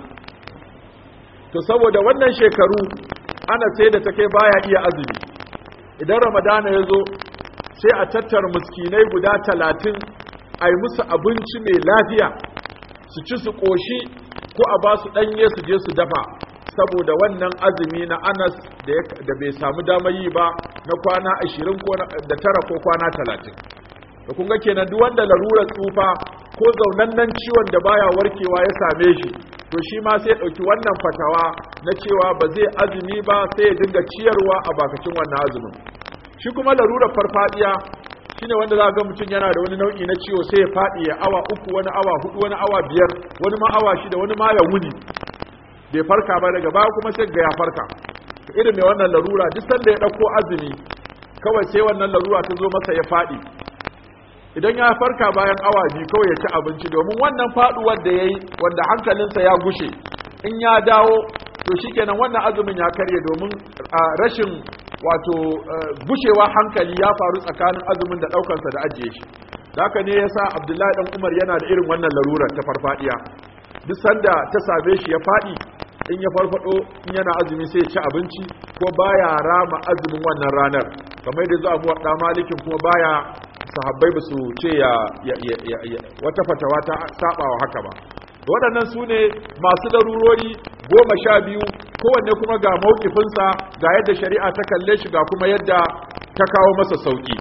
To saboda wannan shekaru Anas sai da ta kai baya iya azumi. Idan Ramadana ya zo sai a tattara miskinai guda talatin a yi musu abinci mai lafiya su ci su ƙoshi ko a ba su ɗanye su je su dafa, saboda wannan azumi na Anas da bai samu damar yi ba na kwana ashirin da tara ko kwana talatin. Da kun ga kenan duk wanda larurar tsufa ko zaunannen ciwon da baya warkewa ya same shi, to shi ma sai ɗauki wannan fatawa na cewa ba zai azumi ba sai ya dinga ciyarwa a bakacin wannan azumin. Shi kuma larurar farfadiya shine wanda za ga mutum yana da wani nau'i na ciwo sai ya faɗi ya awa uku, wani awa hudu, wani awa biyar, wani ma awa shida, wani ma ya wuni bai farka ba, daga baya kuma sai ga ya farka. Irin mai wannan larura duk sanda ya ɗauko azumi kawai sai wannan larura ta zo masa ya faɗi, idan ya farka bayan awa biyu kawai ya ci abinci, domin wannan faɗuwar da ya yi wanda hankalinsa ya gushe in ya dawo to shikenan wannan azumin ya karye, domin rashin wato gushewa hankali ya faru tsakanin azumin da ɗaukansa da ajiye shi. Da haka ne yasa Abdullahi dan Umar yana da irin wannan larurar ta farfadiya, duk sanda ta same shi ya faɗi in ya farfado in yana azumi sai ya ci abinci ko baya rama azumin wannan ranar, kamar da zuwa muwadda Malikin kuma baya, sahabbai ba su ce ya, ya, ya, ya wata fatawa ta sabawa haka ba. Waɗannan su ne masu larurori goma sha biyu, kowanne kuma ga mawkifinsa, ga yadda shari'a ta kalle shi, ga kuma yadda ta kawo masa sauki.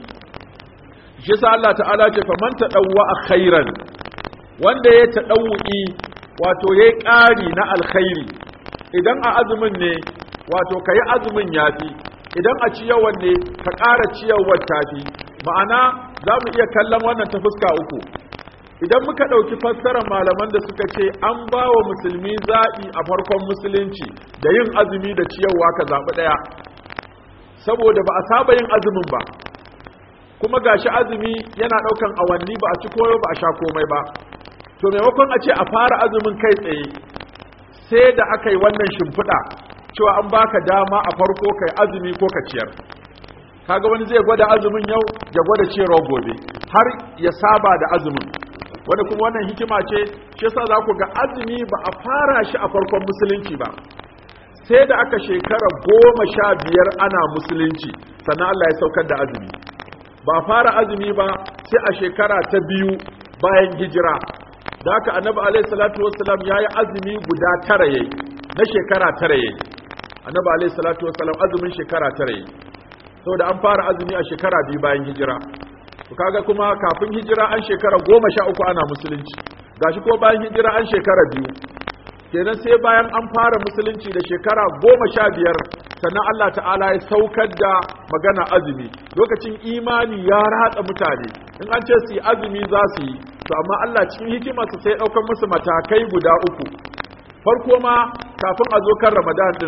Shi sa Allah ta'ala ce fa man tadawwa khairan, wanda ya tadawwi wato yayi ƙari na alkhairi, idan a azumin ne wato kai azumin yafi, idan a ciyawan ne ka ƙara ciyawar tafi. Ma'ana za mu iya kallon wannan ta fuska uku. Idan muka ɗauki fassarar malaman da suka ce an ba wa musulmi zaɓi a farkon musulunci da yin azumi da ciyarwa ka zaɓi ɗaya, saboda ba a saba yin azumin ba, kuma gashi azumi yana ɗaukan awanni ba a ci koyo ba a sha komai ba, to maimakon a ce a fara azumin kai tsaye sai da aka yi wannan shimfiɗa cewa an baka dama a farko kai azumi ko ka ciyar. Kaga wani zai gwada azumin yau ya gwada ciyarwa gobe har ya saba da azumin, wanda kuma wannan hikima ce, shi yasa za ku ga azumi ba a fara shi a farkon musulunci ba, sai da aka shekara goma sha biyar ana musulunci sannan Allah ya saukar da azumi. Ba a fara azumi ba sai a shekara ta biyu bayan hijira, da haka annabi alaihi salatu wassalam ya yi azumi guda tara yayi, na shekara tara yayi. Annabi alaihi salatu wassalam azumin shekara tara yayi, saboda an fara azumi a shekara biyu bayan hijira. Kaga kuma kafin hijira an shekara goma sha uku ana musulunci, gashi ko bayan hijira an shekara biyu, kenan sai bayan an fara musulunci da shekara goma sha biyar sannan Allah ta'ala ya saukar da magana azumi. Lokacin imani ya ratsa mutane, in an ce su yi azumi za su yi, to amma Allah cikin hikimarsa sai ɗaukar musu matakai guda uku. Farko ma kafin a zo kan Ramadan din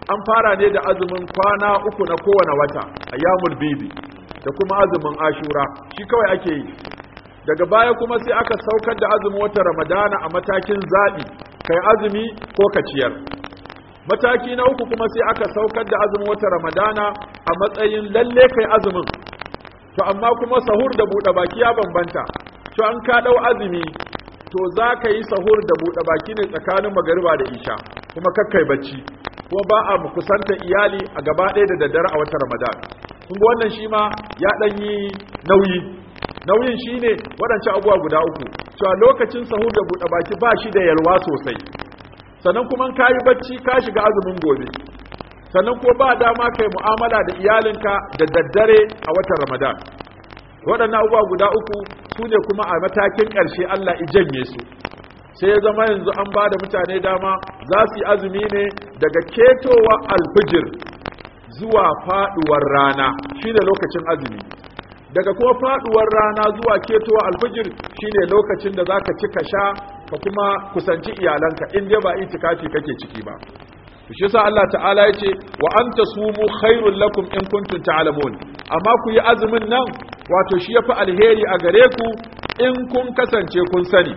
an fara ne da azumin kwana uku na kowane wata ayyamul bidi da kuma azumin ashura shi kawai ake yi. Daga baya kuma sai aka saukar da azumin wata ramadana a matakin zaɓi kai azumi ko ka ciyar. Mataki na uku kuma sai aka saukar da azumin wata ramadana a matsayin lalle kai azumin, to amma kuma sahur da buɗe baki ya bambanta. To an ka ɗau azumi to za ka yi sahur da buɗe baki ne tsakanin magariba da isha kuma kakkai bacci, kuma ba a kusanta iyali a gaba ɗaya da daddare a wata ramadan. Kun ga wannan shi ma ya ɗan yi nauyi. Nauyin shi ne waɗancan abubuwa guda uku, cewa lokacin sahur da buɗe baki ba shi da yalwa sosai, sannan kuma ka yi bacci ka shiga azumin gobe, sannan ko ba dama kai mu'amala da iyalinka da daddare a watan ramadan. Waɗannan abubuwa guda uku su ne kuma a matakin ƙarshe Allah ijanye su, sai ya zama yanzu an ba da mutane dama za su yi azumi ne daga ketowa alfijir zuwa faɗuwar rana, shi ne lokacin azumi. Daga kuma faɗuwar rana zuwa ketowa alfijir shi ne lokacin da za ka ci ka sha ka kuma kusanci iyalanka in dai ba itikafi kake ciki ba. Shi yasa Allah ta'ala ya ce wa anta sumu khairul lakum in kuntum ta'lamun, amma ku yi azumin nan wato shi yafi alheri a gare ku in kun kasance kun sani.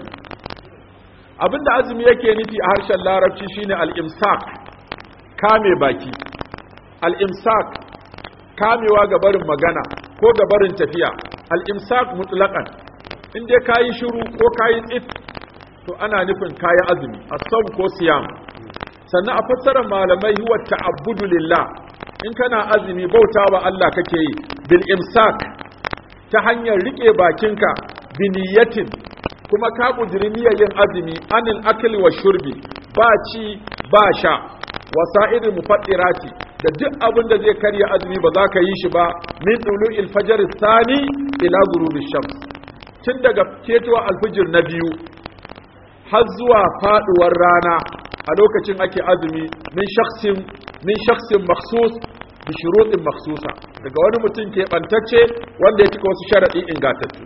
Abinda azumi yake nufi a harshen larabci shine al-imsak, kame baki. Al-imsak kamewa ga barin magana ko ga barin tafiya. Al-imsak mutlaqan, in dai kayi shiru ko kayi tsit to ana nufin kayi azumi, as-sawm ko siyam. Sannan a fassarar malamai huwa ta'abbudu lillah, in kana azumi bautawa Allah kake yi bil imsak, ta hanyar rike bakinka bi niyyatin, kuma ka kudiri niyyar yin azumi anil akli wa shurbi, ba ci ba sha, wasa'irul mufattirati, da duk abin da zai karya azumi ba za ka yi shi ba min dulu'il fajr thani ila ghurubish shams, tun daga ketowa alfijir na biyu har zuwa faduwar rana a lokacin ake azumi min shakhsin min shakhsin makhsus bi shurutin makhsusa, daga wani mutum ke bantacce wanda ya cika wasu sharadi ingantattu.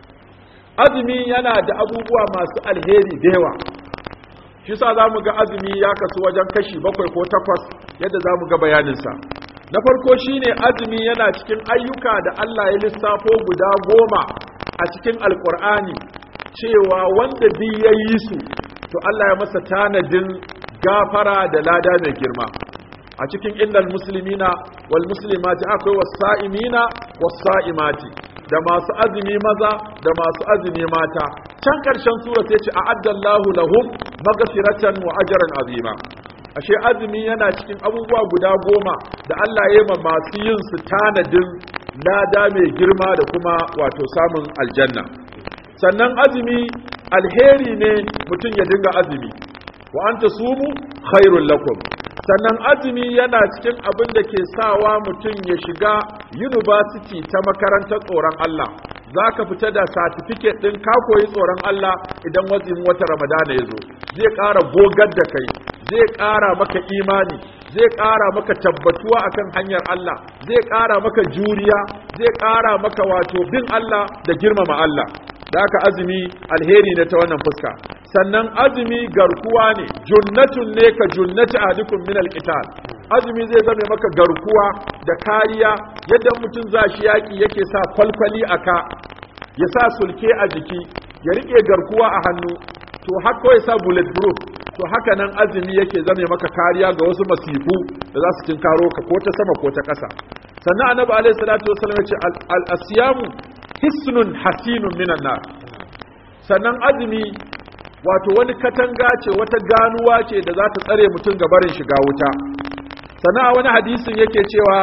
Azumi yana da abubuwa masu alheri da yawa, shi yasa zamu ga azumi ya kasu wajen kashi bakwai ko takwas yadda zamu ga bayanin sa. Na farko shine azumi yana cikin ayyuka da Allah ya lissafo guda goma a cikin Alƙur'ani cewa wanda bi yayi su to Allah ya masa tanadin gafara da lada mai girma. A cikin innal muslimina wal muslimati akwai was-sa'imina was-sa'imati, da masu azumi maza da masu azumi mata. Can karshen sura sai ce a'addallahu lahum maghfiratan wa ajran azima. Ashe azumi yana cikin abubuwa guda goma da Allah ya yi ma masu yin su tanadin lada mai girma da kuma wato samun aljanna. Sannan azumi alheri ne mutum ya dinga azumi, wa anta sumu khairul lakum. Sannan azumi yana cikin abin da ke sawa mutum ya shiga university ta makarantar tsoron Allah. Za ka fita da certificate ɗin ka koyi tsoron Allah idan wazimin wata Ramadana ya zo. Zai ƙara gogar da kai, zai ƙara maka imani, zai ƙara maka tabbatuwa akan hanyar Allah, zai ƙara maka juriya, zai ƙara maka wato bin Allah da girmama Allah. Da haka azumi alheri ne ta wannan fuska. Sannan azumi garkuwa ne, junnatun ne ka junnati ahadikum min alqital. Azumi zai zame maka garkuwa da kariya, yadda mutum za shi yaki yake sa kwalkwali a ka, ya sa sulke a jiki, ya rike garkuwa a hannu, to haka ya sa bulletproof, to haka nan azumi yake zame maka kariya ga wasu masifu da za su tinkaro ka ko ta sama ko ta ƙasa. Sannan annabi alaihi salatu wasallam ya ce al-asiyamu hisnun hasinun minan nar. Sannan azumi wato wani katanga ce, wata ganuwa ce da za ta tsare mutum ga barin shiga wuta. Sannan a wani hadisin yake cewa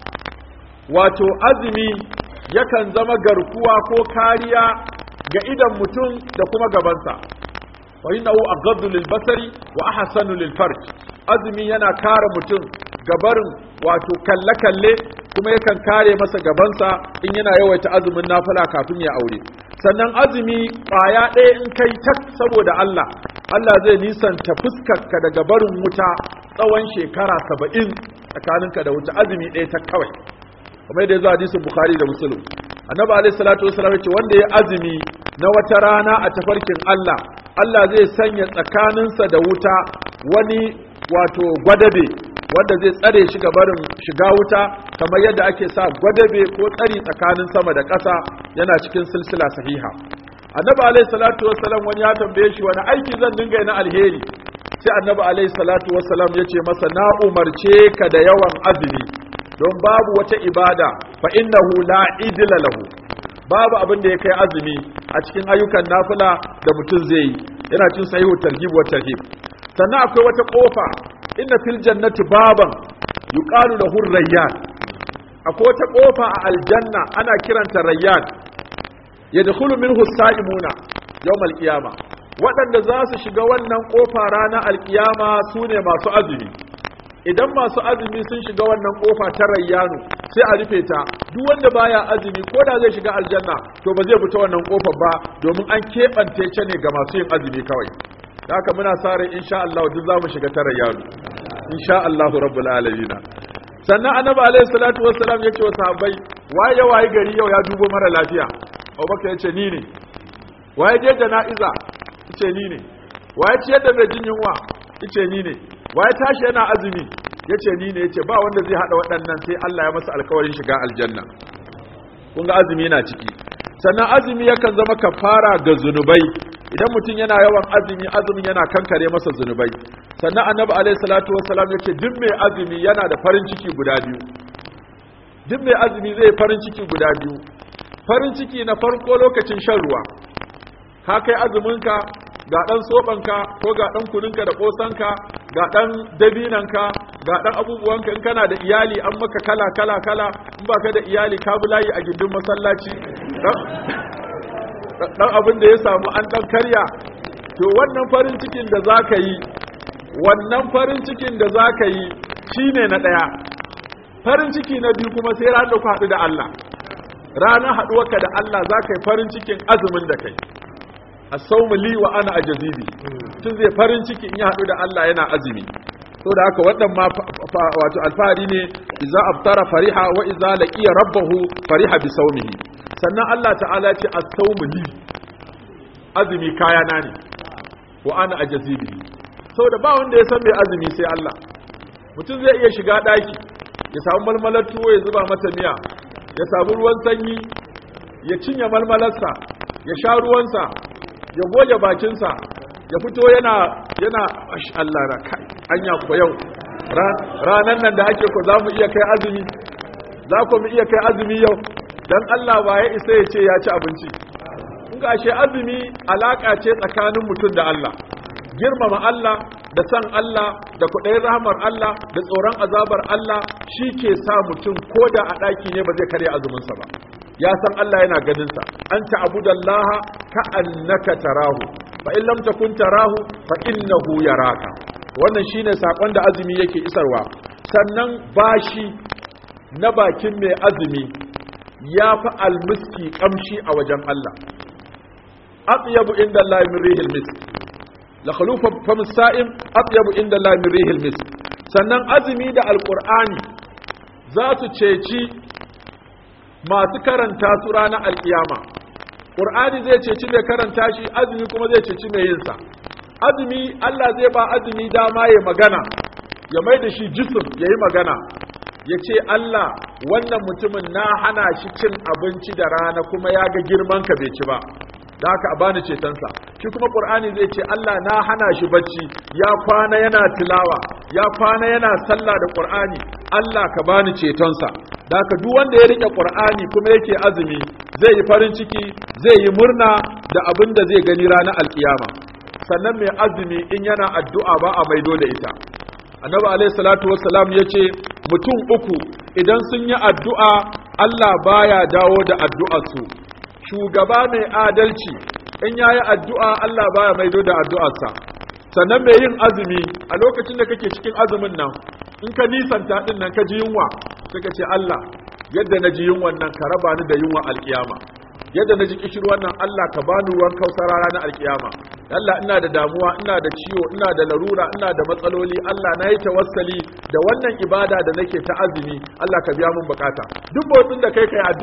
wato azumi yakan zama garkuwa ko kariya ga idan mutum da kuma gabansa. Wa innahu aghaddu lil basari wa ahsanu lil farj. Azumi yana kare mutum ga barin wato kalle kalle, kuma yakan kare masa gabansa in yana yawaita azumin nafila kafin ya aure. Sannan azumi ƙwaya ɗaya in kai tak saboda Allah, Allah zai nisanta fuskarka daga barin wuta tsawon shekara saba'in tsakaninka da wuta, azumi ɗaya tak kawai. Kamar yadda ya zo hadisin Bukhari da Muslim. Annabi alaihi salatu wasallam ya ce wanda ya azumi na wata rana a tafarkin Allah, Allah zai sanya tsakaninsa da wuta wani wato gwadabe wanda zai tsare shi ga barin shiga wuta kamar yadda ake sa gwadabe ko tsari tsakanin sama da ƙasa yana cikin silsila sahiha. Annabi alaihi salatu wassalam wani ya tambaye shi wani aiki zan dinga yi na alheri, sai Annabi alaihi salatu wassalam ya ce masa na umarce ka da yawan azumi, don babu wata ibada fa innahu la idla lahu, babu abin da ya kai azumi a cikin ayyukan nafila da mutum zai yi. Yana cin sahihu targhib wa tarhib. Sannan akwai wata kofa, inna fil jannati baban yuqalu lahu rayyan, akwai wata kofa a aljanna ana kiranta rayyan, yadkhulu minhu as-sa'imuna yawm al-qiyama, waɗanda za su shiga wannan kofa ranar alkiyama sune masu azumi. Idan masu azumi sun shiga wannan kofa ta rayyanu sai a rufe ta, duk wanda baya azumi ko da zai shiga aljanna to ba zai fita wannan kofar ba, domin an keɓance ta ne ga masu yin azumi kawai. haka muna sa rai insha Allah duk zamu shiga ta rayyanu insha Allah rabbul alamin. Sannan annabi alaihi salatu wassalam yace wa sahabbai, waye waye gari yau ya dubo mara lafiya? Abubakar yace ni ne. Waye je jana'iza? Yace ni ne. Waye ciyar da mai jin yunwa? Yace ni ne. Waye tashi yana azumi? Yace ni ne. Yace ba wanda zai hada waɗannan sai Allah ya masa alƙawarin shiga aljanna. Kun ga azumi yana ciki. Sannan azumi yakan zama kafara ga zunubai. Idan mutum yana yawan azumi, azumin yana kankare masa zunubai. Sannan annabi alaihi salatu wassalam yace duk mai azumi yana da farin ciki guda biyu. Duk mai azumi zai farin ciki guda biyu. Farin ciki na farko lokacin shan ruwa. Ka kai azuminka, ga dan sobanka ko ga dan kuninka da kosanka, ga dan dabinanka, ga dan abubuwanka, in kana da iyali an maka kala kala kala, in baka da iyali ka bulayi a gindin masallaci. Dan abin da ya samu an dan karya, to wannan farin cikin da zaka yi, wannan farin cikin da zaka yi shine na daya. Farin ciki na biyu kuma sai ran da ku haɗu da Allah. Ranar haɗuwarka da Allah zaka yi farin cikin azumin da kai. As-sawmu li wa ana ajzibi. Tun zai farin ciki in ya haɗu da Allah yana azumi. To da haka wannan ma wato alfahari ne, idza aftara fariha wa idza laqiya rabbahu fariha bi sawmihi. Sannan Allah ta'ala ya ce as-sawmu li, azumi kayana ne, wa ana ajzibi. Saboda ba wanda ya san mai azumi sai Allah. Mutum zai iya shiga daki ya samu malmalar tuwo ya zuba mata miya, ya samu ruwan sanyi ya cinye malmalarsa, ya sha ruwansa, ya goge bakinsa, ya fito yana yana Allah ra kai anya ko yau ranan nan da ake ko za mu iya kai azumi, za ku mu iya kai azumi yau, dan Allah ba ya isa ya ce ya ci abinci. In ga ashe azumi alaka ce tsakanin mutum da Allah, girmama Allah da san Allah da kudayin rahmar Allah da tsoron azabar Allah shi ke sa mutum koda a daki ne ba zai karya azuminsa ba. Ya san Allah yana ganin sa, anta abudallaha ka annaka tarahu fa in lam takun tarahu fa innahu yaraka. Wannan shine sakon da azumi yake isarwa. Sannan bashi na bakin mai azumi ya fi almiski kamshi a wajen Allah. Atyabu inda Allah min rihil misk, la khalufa fam sa'im atyabu inda Allah min rihil misk. Sannan azumi da alqur'ani za su ceci masu karanta su ranar alkiyama. Qur'ani zai ceci mai karanta shi, azumi kuma zai ceci mai yin sa. Azumi Allah zai ba azumi dama ya magana, ya mai da shi jism yayi magana, ya ce Allah wannan mutumin na hana shi cin abinci da rana kuma ya ga girman ka bai ci ba, da haka a bani cetonsa. Shi kuma Qur'ani zai ce Allah na hana shi bacci, ya kwana yana tilawa, ya kwana yana sallah da Qur'ani, Allah ka bani cetonsa. Da haka duk wanda ya rike Qur'ani kuma yake azumi zai yi farin ciki, zai yi murna da abin da zai gani ranar alkiyama. Sannan mai azumi in yana addu'a ba a maido da ita. Annabi alaihi salatu wassalam yace mutum uku idan sun yi addu'a Allah baya dawo da addu'arsu. Shugaba mai adalci in yayi addu'a Allah baya maido da addu'arsa. Sannan mai yin azumi a lokacin da kake cikin azumin nan, in ka nisanta din nan ka ji yunwa, sai ka ce Allah yadda na ji yunwan nan ka raba ni da yunwa alkiyama, yadda na ji kishirwan nan Allah ka bani ruwan kausara ranar alkiyama. Allah ina da damuwa, ina da ciwo, ina da larura, ina da matsaloli, Allah na yi tawassali da wannan ibada da nake ta azumi, Allah ka biya mun bukata. Duk botsin da kai kai addu'a,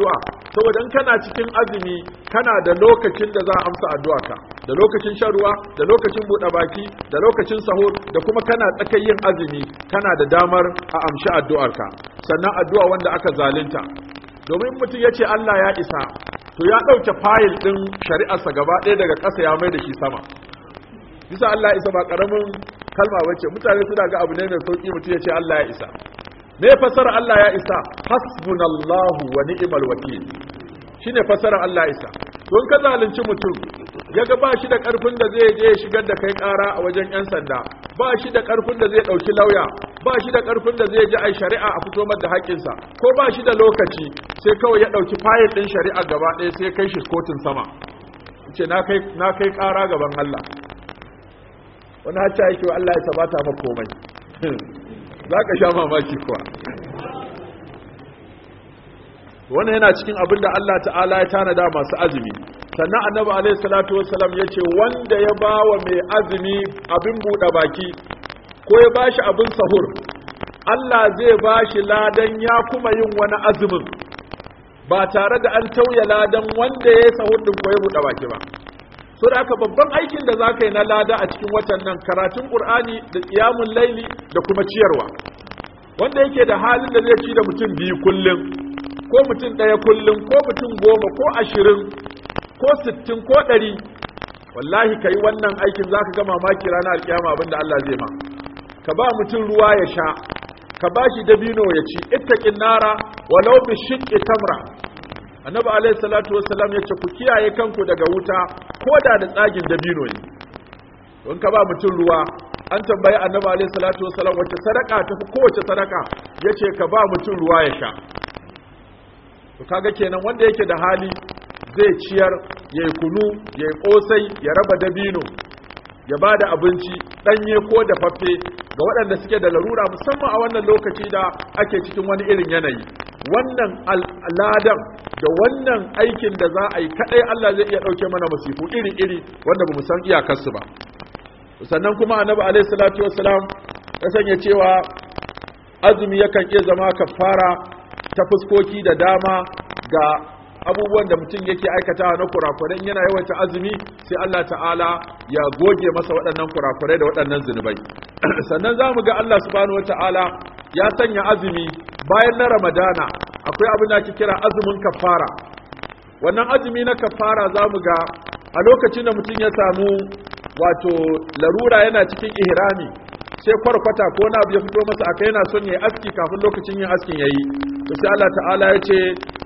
saboda in kana cikin azumi kana da lokacin da za a amsa addu'arka, da lokacin shan ruwa, da lokacin buɗe baki, da lokacin sahur, da kuma kana tsakan yin azumi kana da damar a amshi addu'arka. Sannan addu'a wanda aka zalunta, domin mutum ya ce Allah ya isa, to ya ɗauke fayil ɗin shari'arsa gaba ɗaya daga ƙasa ya mai da shi sama. Bisa Allah ya isa ba ƙaramin kalma bace, mutane suna ga abu ne mai sauƙi mutum ya ce Allah ya isa. Me fasara Allah ya isa? Hasbunallahu wa ni'mal wakil. Shine fasara Allah ya isa. Don ka zalunci mutum, yaga ba shi da karfin da zai je shigar da kai ƙara a wajen ƴan sanda, ba shi da karfin da zai dauki lauya, ba shi da karfin da zai ji ai shari'a a fito masa da haƙƙinsa, ko ba shi da lokaci, sai kawai ya dauki fayil din shari'a gaba ɗaya sai kai shi kotun sama. Ce na kai na kai ƙara gaban Allah. Wani hacca yake wa Allah ya sabata maka komai. Za ka sha mamaki kuwa. Wannan yana cikin abin da Allah ta'ala ya tanada masu azumi. Sannan annabi alaihi salatu wassalam ya ce wanda ya ba wa mai azumi abin buɗe baki ko ya ba shi abin sahur, Allah zai ba shi ladan ya kuma yin wani azumin ba tare da an tauye ladan wanda ya yi sahur ɗin ko ya buɗe baki ba. So da aka babban aikin da za ka yi na lada a cikin watan nan karatun ƙur'ani da ƙiyamun laili da kuma ciyarwa. Wanda yake da halin da zai ci da mutum biyu kullum, ko mutum ɗaya kullum, ko mutum goma, ko ashirin, ko sittin, ko ɗari, wallahi ka yi wannan aikin za ka ga mamaki ranar alƙiyama abinda Allah zai ma. Ka ba mutum ruwa ya sha, ka ba shi dabino ya ci, ittaqin nara walau bi shiqqi tamra. Annabi alaihi salatu wassalam yace ku kiyaye kanku daga wuta ko da da tsagin dabino ne. Don ka ba mutum ruwa, an tambayi Annabi alaihi salatu wassalam wace sadaka tafi kowace sadaka, yace ka ba mutum ruwa ya sha. To kaga kenan wanda yake da hali zai ciyar, yayi kunu, yayi kosai, ya raba dabino, ya bada abinci danye ko da faffe ga waɗanda suke da larura musamman a wannan lokaci da ake cikin wani irin yanayi. Wannan al'adan da wannan aikin da za a yi kadai Allah zai iya dauke mana musifu iri-iri wanda bamu san iyakarsu ba. Sannan kuma Annabi alaihi salatu wassalam ya sanya cewa azumi yakan iya zama kafara ta fuskoki da dama ga abubuwan da mutum yake aikatawa na kurakurai. Yana yawaita azumi sai Allah ta'ala ya goge masa waɗannan kurakurai da waɗannan zunubai. Sannan zamu ga Allah subhanahu wata'ala ya sanya azumi bayan na Ramadana akwai abin da ake kira azumin kafara. Wannan azumi na kafara zamu ga a lokacin da mutum ya samu wato larura yana cikin ihrami, sai kwarkwata ko na abu ya fito masa akai yana son yayi aski kafin lokacin yin askin yayi, to sai Allah ta'ala ya ce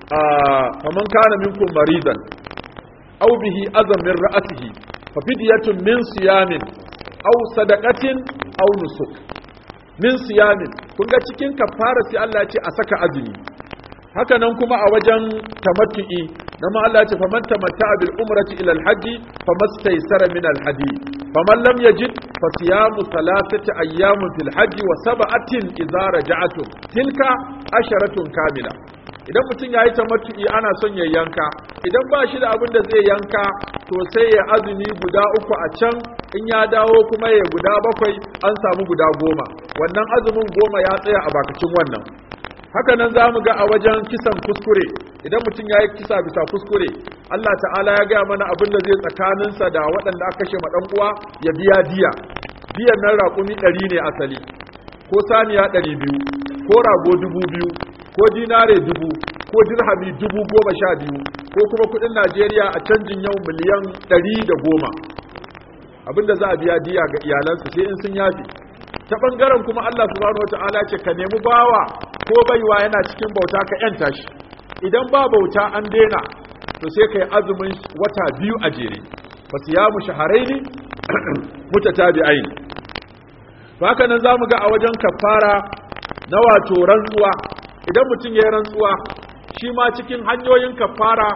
faman kana minkum maridan aw bihi azam min ra'sihi fa fidyatun min siyamin aw sadaqatin aw nusuk. Min siyamin, kun ga cikin kafara sai Allah ya ce a saka azumi. Haka nan kuma a wajen tamattu'i, nan ma Allah ya ce faman tamatta'a bil umrati ila al hajji famastaysara min al hadi faman lam yajid fa siyamu thalathati ayyamin fil hajji wa sab'atin idza raja'tum tilka asharatun kamila. Idan mutum yayi tamattu'i ana son ya yanka, idan ba shi da abin da zai yanka to sai ya azumi guda uku a can, in ya dawo kuma ya guda bakwai, an samu guda goma. Wannan azumin goma ya tsaya a bakacin wannan. Haka nan za mu ga a wajen kisan kuskure, idan mutum ya yi kisa bisa kuskure, Allah ta'ala ya gaya mana abin da zai tsakaninsa da waɗanda aka kashe ma uwa ya biya diya. Diyan nan raƙumi ɗari ne asali, ko saniya ɗari biyu, ko rago dubu biyu, ko dinare dubu, ko dirhami dubu goma sha biyu, ko kuma kuɗin Najeriya a canjin yau miliyan ɗari da goma. Abin da za a biya diya ga iyalansu sai in sun yafi. Ta ɓangaren kuma Allah subhanahu wata'ala ce ka nemi bawa ko baiwa yana cikin bauta ka yanta shi. Idan ba bauta an daina, to sai ka yi azumin wata biyu a jere. Fa siyamu shahrayn mutatabi'ain. To haka nan zamu ga a wajen kafara na wato rantsuwa. Idan mutum ya yi rantsuwa, shi ma cikin hanyoyin kafara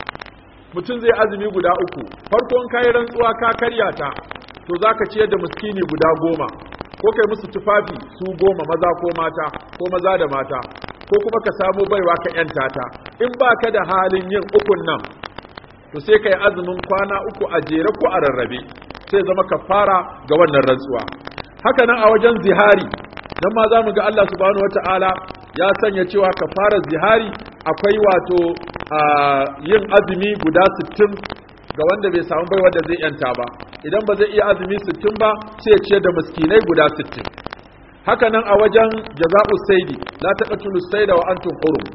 mutum zai azumi guda uku. Farkon kai rantsuwa ka karya ta, to zaka ciyar da miskini guda goma. Ko kai musu tufafi su goma maza ko mata, ko maza da mata, ko kuma ka samu baiwa ka yanta ta. In baka da halin yin ukun nan, to sai kai azumin kwana uku a jere ko a rarrabe, sai zama kafara ga wannan rantsuwa. Haka nan a wajen zihari, dan ma zamu ga Allah subhanahu wataala ya sanya cewa kafarar zihari akwai wato yin azumi guda sittin ga wanda bai samu baiwa da zai yanta ba, idan ba zai iya azumi sittin ba sai ya ciyar da miskinai guda sittin. haka nan a wajen jaza'u saidi la taqtulu sayda wa antum hurum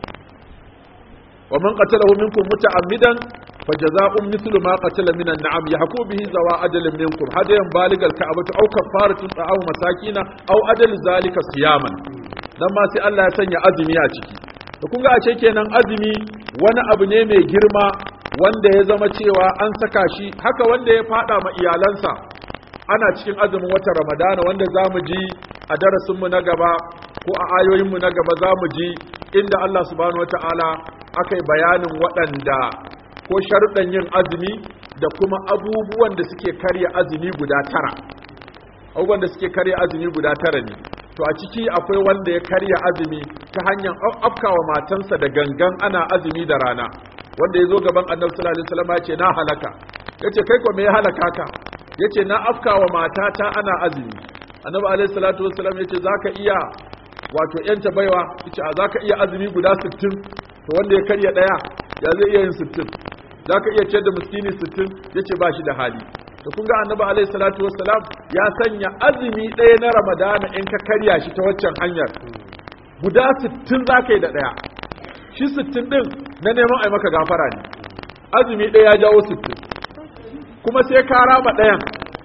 wa man qatalahu minkum muta'ammidan fajaza'un mithlu ma qatala min an-na'am yahku bihi zawa adalin minkum hadayan baligal ka'bati aw kafaratun aw masakina aw adal zalika siyaman. dan ma sai Allah ya sanya azumi a ciki. to kun ga a ce kenan azumi wani abu ne mai girma wanda ya zama cewa an saka shi haka wanda ya fada ma iyalansa ana cikin azumin watan Ramadana wanda zamu ji a darasin mu na gaba ko a ayoyin mu na gaba zamu ji inda Allah subhanahu wataala akai bayanin waɗanda ko sharuɗan yin azumi da kuma abubuwan da suke karya azumi guda tara. Abubuwan da suke karya azumi guda tara ne. To a ciki akwai wanda ya karya azumi ta hanyar afkawa matansa da gangan ana azumi da rana. Wanda ya zo gaban Annabi sallallahu alaihi wasallam ya ce na halaka. Yace kai ko me ya halaka ka? Yace na afkawa matata ana azumi. Annabi alaihi salatu wasallam yace zaka iya wato yanta baiwa, yace a zaka iya azumi guda sittin. To wanda ya karya daya ya zai iya yin sittin. Zaka iya ciyar da miskini sittin, yace ba shi da hali. To kun ga Annabi alaihi salatu wassalam ya sanya azumi ɗaya na Ramadana in ka karya shi ta waccan hanyar guda sittin zaka yi da ɗaya. Shi sittin din na neman ai maka gafara ne. Azumi ɗaya ya jawo sittin. Kuma sai ka rama ɗayan.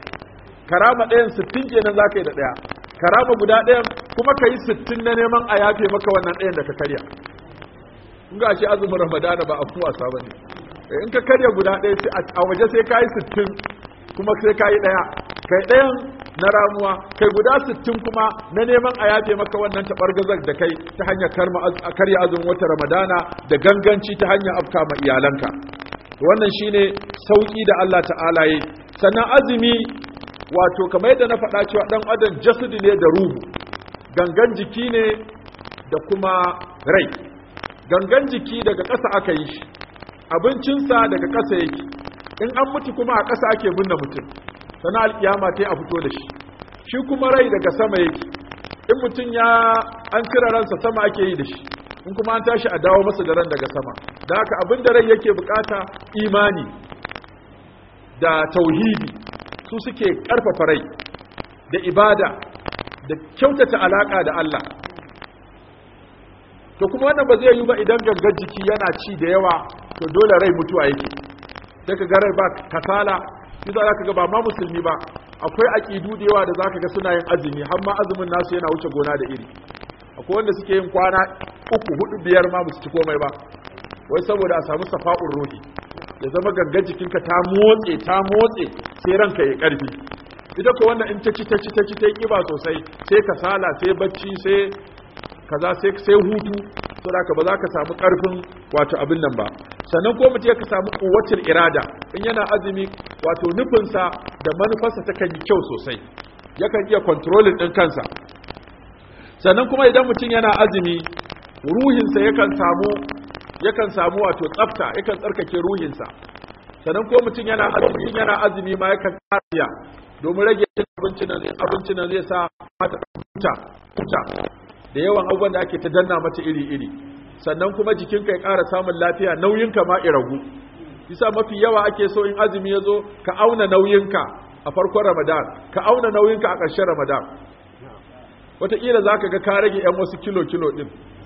Ka rama ɗayan sittin kenan zaka yi da ɗaya. Ka rama guda ɗayan kuma ka yi sittin na neman a yafe maka wannan ɗayan da ka karya. Kun ga shi azumin Ramadana ba afu wasa bane. In ka karya guda ɗaya a waje sai ka yi sittin kuma sai ka yi ɗaya, kai ɗayan na ramuwa, kai guda sittin kuma na neman a yafe maka wannan taɓargazar da kai ta hanyar karya azumin wata Ramadana da ganganci ta hanyar afka ma iyalanka. Wannan shine sauƙi da Allah ta'ala yi. Sannan azumi wato kamar yadda na faɗa cewa ɗan adam jasudi ne da ruhu, gangan jiki ne da kuma rai. Gangan jiki daga ƙasa aka yi shi, abincinsa daga ƙasa yake. In an mutu kuma a ƙasa ake binne mutum, sana alƙiyama ta a fito da shi. Shi kuma rai daga sama yake, in mutum ya an cire ransa sama ake yi da shi, in kuma an tashi a dawo masa da ran daga sama. Da haka abin da rai yake bukata imani da tauhidi su suke ƙarfafa rai da ibada da kyautata alaƙa da Allah. To kuma wannan ba zai yi ba idan gangar jiki yana ci da yawa, to dole rai mutuwa yake. sai ka ga rai ba kasala, shi za ka ga ba ma musulmi ba akwai aqidu da yawa da zaka ga suna yin azumi har ma azumin nasu yana wuce gona da iri. Akwai wanda suke yin kwana uku hudu biyar ma musu ci komai ba, wai saboda a samu safa'ur ruhi, ya zama gangar jikinka ta motse ta motse sai ranka ya karfi. Ita ko wannan in ta ci ta ci ta ci ta kiba sosai sai kasala sai bacci sai kaza sai sai hutu, saboda ka ba za ka samu karfin wato abin nan ba. Sannan ko mutum ka samu kuwatul irada, in yana azumi wato nufinsa da manufarsa ta kan yi kyau sosai, yakan iya controlling din kansa. Sannan kuma idan mutum yana azumi ruhinsa yakan samu yakan samu wato tsafta, yakan tsarkake ruhinsa. Sannan ko mutum yana azumi yana azumi ma yakan tsariya domin rage abincin nan abincin nan zai sa mata huta huta da yawan abubuwan da ake ta danna mata iri-iri. Sannan kuma jikinka ya ƙara samun lafiya, nauyinka ma iragu. Bisa mafi yawa ake so in azumi ya zo ka auna nauyinka a farkon Ramadan, ka auna nauyinka a ƙarshen Ramadan. Wataƙila za ka ga ka rage ‘yan wasu kilo-kilo ɗin.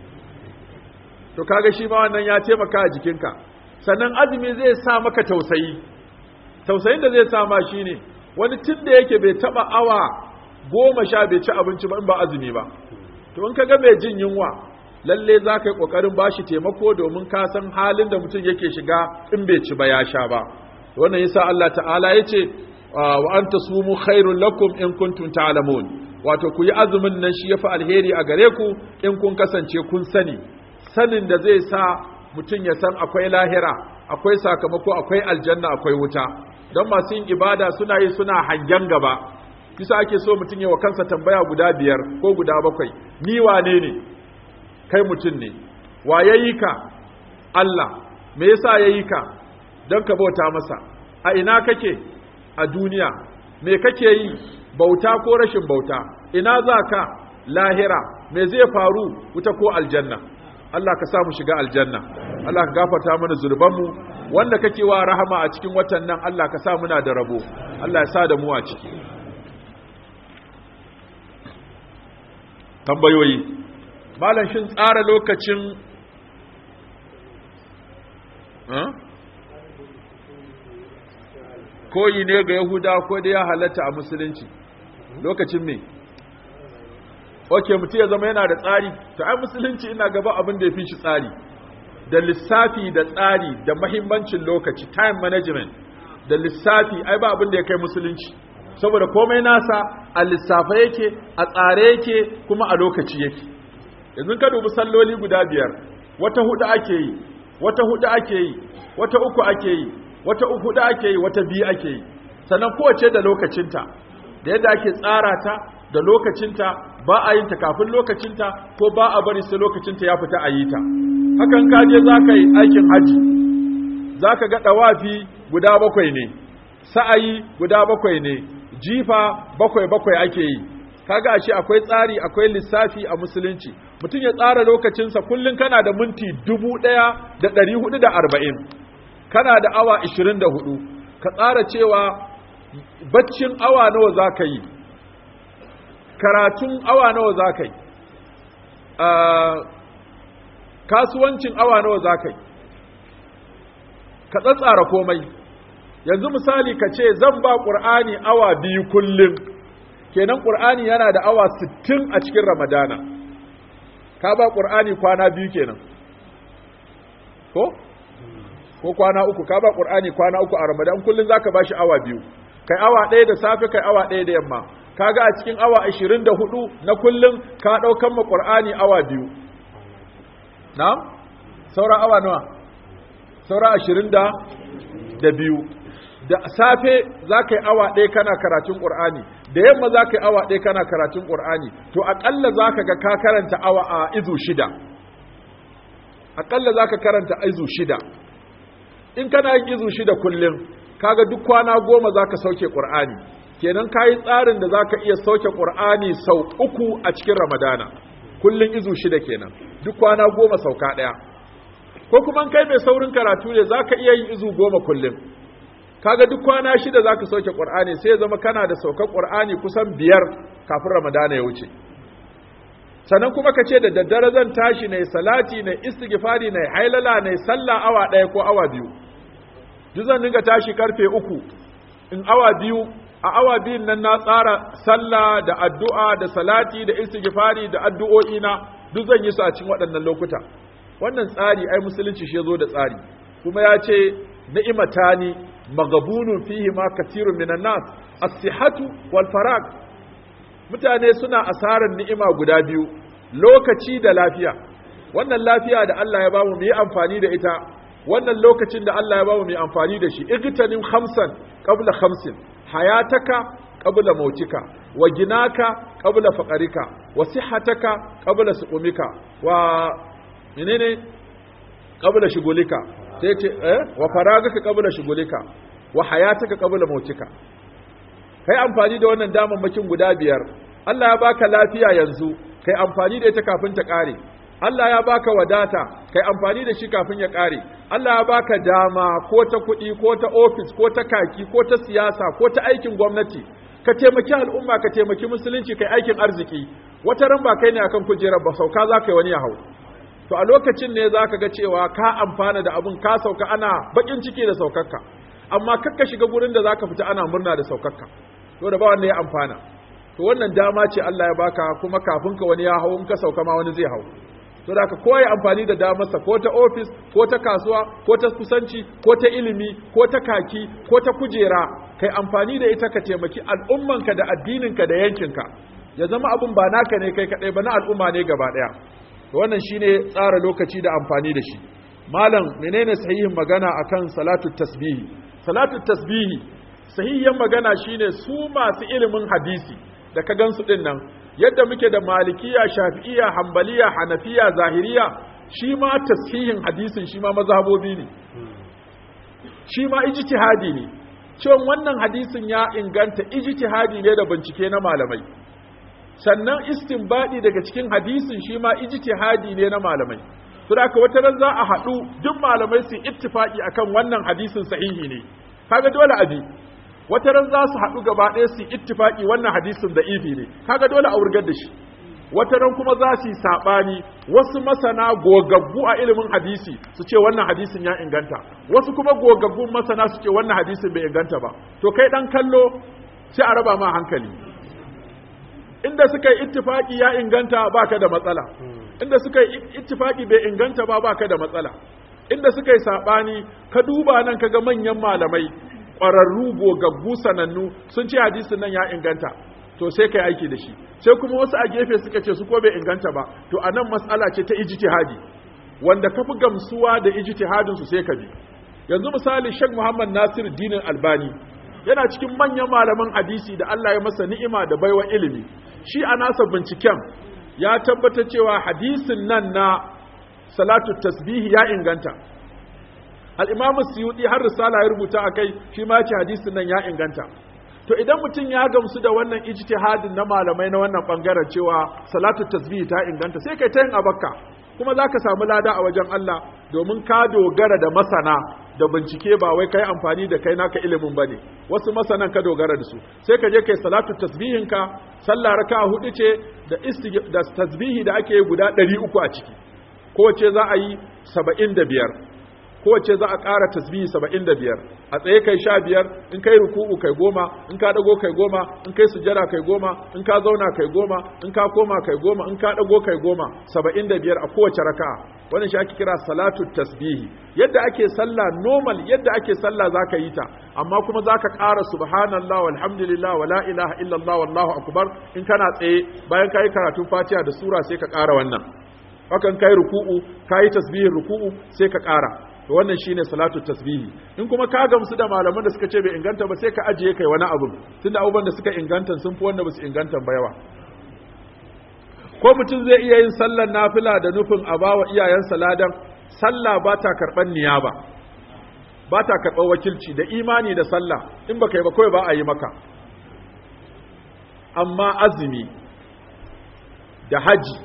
To kaga shi ma wannan ya taimaka a jikinka. Sannan azumi zai sa maka tausayi. Tausayin da zai sa ma shi ne, wani tun da yake bai taɓa awa goma sha bai ci abinci ba in ba azumi ba. To in ka ga mai jin yunwa, lalle za ka yi ƙoƙarin ba shi taimako domin ka san halin da mutum yake shiga in bai ci ba ya sha ba. Wannan yasa Allah ta'ala ya ce wa anta sumu khairul lakum in kuntum ta'lamun. Wato ku yi azumin nan shi yafi alheri a gare ku in kun kasance kun sani. Sanin da zai sa mutum ya san akwai lahira, akwai sakamako, akwai aljanna, akwai wuta. Don masu yin ibada suna yi suna hangen gaba. Bisa ake so mutum ya wa kansa tambaya guda biyar ko guda bakwai. Ni wane ne? Kai mutum ne. Wa yayi ka? Allah. Me yasa yayi ka? Don ka bauta masa. A ina kake? A duniya. Me kake yi? Bauta ko rashin bauta? Ina za ka? Lahira. Me zai faru? Wuta ko aljanna? Allah ka sa mu shiga aljanna. Allah ka gafarta mana zunubanmu wanda kake wa rahama a cikin watan nan Allah ka sa muna da rabo Allah ya sa da mu a ciki tambayoyi malam shin tsara lokacin koyi ne ga Yahuda ko da ya halatta a musulunci lokacin me okay mutum ya zama yana da tsari to ai musulunci ina gaba abin da ya fi shi tsari da lissafi da tsari da mahimmancin lokaci time management da lissafi ai ba abin da ya kai musulunci saboda komai nasa a lissafa yake a tsare yake kuma a lokaci yake yanzu ka dubi salloli guda biyar wata hudu ake yi wata hudu ake yi wata uku ake yi wata uku hudu ake yi wata biyu ake yi sannan kowace da lokacinta da yadda ake tsara ta da lokacinta ba a yin ta kafin lokacinta ko ba a bari sai lokacinta ya fita a yi ta hakan ka je za ka yi aikin haji za ka ga ɗawafi guda bakwai ne sa'ayi guda bakwai ne jifa bakwai bakwai ake yi kaga ashe akwai tsari akwai lissafi a musulunci mutum ya tsara lokacinsa kullum kana da minti dubu ɗaya da ɗari hudu da arba'in kana da awa ishirin da hudu ka tsara cewa baccin awa nawa za ka yi karatun awa nawa za ka yi kasuwancin awa nawa za ka yi ka tsatsara komai yanzu misali ka ce zan ba ƙur'ani awa biyu kullum kenan ƙur'ani yana da awa sittin a cikin ramadana ka ba ƙur'ani kwana biyu kenan ko? ko kwana uku ka ba ƙur'ani kwana uku a ramadan kullum za ka ba shi awa biyu kai awa ɗaya da safe kai awa ɗaya da yamma kaga a cikin awa ashirin da hudu na kullum ka ɗaukan ma ƙur'ani awa biyu na? saura awa nawa? saura ashirin da biyu da safe za ka yi awa ɗaya kana karatun ƙur'ani da yamma za ka yi awa ɗaya kana karatun ƙur'ani to aƙalla za ka ga ka karanta awa a izu shida aƙalla za ka karanta izu shida in kana yin izu shida kullum kaga duk kwana goma za ka sauke ƙur'ani kenan ka yi tsarin da za ka iya sauke ƙur'ani sau uku a cikin ramadana kullum izu shida kenan duk kwana goma sauka ɗaya ko kuma kai mai saurin karatu ne za ka iya yin izu goma kullum kaga duk kwana shida za ka sauke ƙur'ani sai ya zama kana da saukar ƙur'ani kusan biyar kafin ramadana ya wuce sannan kuma ka ce da daddare zan tashi na salati na istighfari na hailala na sallah awa ɗaya ko awa biyu duk zan dinga tashi karfe uku in awa biyu a awa biyun nan na tsara sallah da addu'a da salati da istighfari da addu'o'i na duk zan yi su a cikin waɗannan lokuta wannan tsari ai musulunci shi yazo da tsari kuma ya ce ni'matani maghabunun fihi ma kathirun minan nas as-sihhatu wal farag mutane suna asarar ni'ima guda biyu lokaci da lafiya wannan lafiya da Allah ya bamu mu yi amfani da ita wannan lokacin da Allah ya bamu mu yi amfani da shi igtanim khamsan qabla khamsin hayataka qabla mautika wa ginaka qabla faqarika wa sihhataka qabla suqumika wa menene qabla shugulika sai ce eh wa faragaka qabla shugulika wa hayataka qabla mautika kai amfani da wannan damammakin guda biyar Allah ya baka lafiya yanzu kai amfani da ita kafin ta kare Allah ya baka wadata kai amfani da shi kafin ya kare Allah ya baka dama ko ta kuɗi ko ta office ko ta kaki ko ta siyasa ko ta aikin gwamnati ka taimaki al'umma ka taimaki musulunci kai aikin arziki wata ran ba kai ne akan kujerar ba sauka za ka yi wani ya hau to a lokacin ne za ka ga cewa ka amfana da abun ka sauka ana bakin ciki da saukarka amma kakka shiga gurin da za ka fita ana murna da saukarka to da ba wanda ya amfana to wannan dama ce Allah ya baka kuma kafin ka wani ya hau in ka sauka ma wani zai hau to da ka koyi amfani da damarsa ko ta ofis ko ta kasuwa ko ta kusanci ko ta ilimi ko ta kaki ko ta kujera kai amfani da ita ka taimaki al'ummanka da addininka da yankinka ya zama abun ba naka ne kai kadai ba na al'umma ne gaba daya to wannan shine tsara lokaci da amfani da shi malam menene sahihin magana akan salatu tasbihi salatu tasbihi sahihin magana shine su masu ilimin hadisi da ka gansu din nan yadda muke da malikiya shafi'iya hanbaliya hanafiya zahiriya shi ma tashihin hadisin shi ma mazhabobi ne shi ma ijtihadi ne cewa wannan hadisin ya inganta ijtihadi ne da bincike na malamai sannan istinbadi daga cikin hadisin shi ma ijtihadi ne na malamai to da wata ran za a haɗu duk malamai su ittifaki akan wannan hadisin sahihi ne kaga dole abi wata ran za su haɗu gaba ɗaya su ittifaki wannan hadisin da'ifi ne kaga dole a wurgar da shi wata ran kuma za su yi saɓani wasu masana gogaggu a ilimin hadisi su ce wannan hadisin ya inganta wasu kuma gogaggun masana su ce wannan hadisin bai inganta ba to kai ɗan kallo sai a raba ma hankali inda suka yi ittifaki ya inganta baka da matsala inda suka yi ittifaki bai inganta ba baka da matsala inda suka yi saɓani ka duba nan kaga manyan malamai ƙwararru gogaggu sanannu sun ce hadisin nan ya inganta to sai kai aiki da shi sai kuma wasu a gefe suka ce su ko bai inganta ba to anan mas'ala ce ta ijtihadi wanda kafi gamsuwa da ijtihadin su sai ka bi yanzu misali Sheikh Muhammad Nasir Dinin Albani yana cikin manyan malaman hadisi da Allah ya masa ni'ima da baiwa ilimi shi a nasa binciken ya tabbata cewa hadisin nan na salatu tasbihi ya inganta al-Imam Suyuti har risala ya rubuta akai shi ma ce hadisin nan ya inganta to idan mutum ya gamsu da wannan ijtihadin na malamai na wannan bangaren cewa salatu tasbih ta inganta sai kai ta yin abakka kuma zaka samu lada a wajen Allah domin ka dogara da masana da bincike ba wai kai amfani da kai naka ilimin bane wasu masanan ka dogara da su sai ka je kai salatu tasbihin ka sallah raka'a hudu ce da da tasbihi da ake yi guda ɗari uku a ciki kowace za a yi saba'in da biyar kowace za a ƙara tasbihi saba'in da biyar a tsaye kai sha biyar in kai ruku'u kai goma in ka dago kai goma in kai sujada kai goma in ka zauna kai goma in ka koma kai goma in ka dago kai goma saba'in da biyar a kowace raka'a wannan shi ake kira salatu tasbihi yadda ake sallah normal yadda ake sallah zaka yi ta amma kuma zaka ƙara subhanallah walhamdulillah wala ilaha illallah wallahu akbar in kana tsaye bayan kai karatun fatiha da sura sai ka ƙara wannan hakan kai ruku'u kai tasbihin ruku'u sai ka ƙara to wannan shine salatu tasbihi in kuma ka gamsu da malaman da suka ce bai inganta ba sai ka ajiye kai wani abu tunda abubuwan da suka inganta sun fi wanda ba su inganta ba yawa ko mutum zai iya yin sallar nafila da nufin a bawa iyayensa ladan sallah ba ta karban niyaba ba ta karban wakilci da imani da sallah in baka yi ba kawai ba a yi maka amma azumi da haji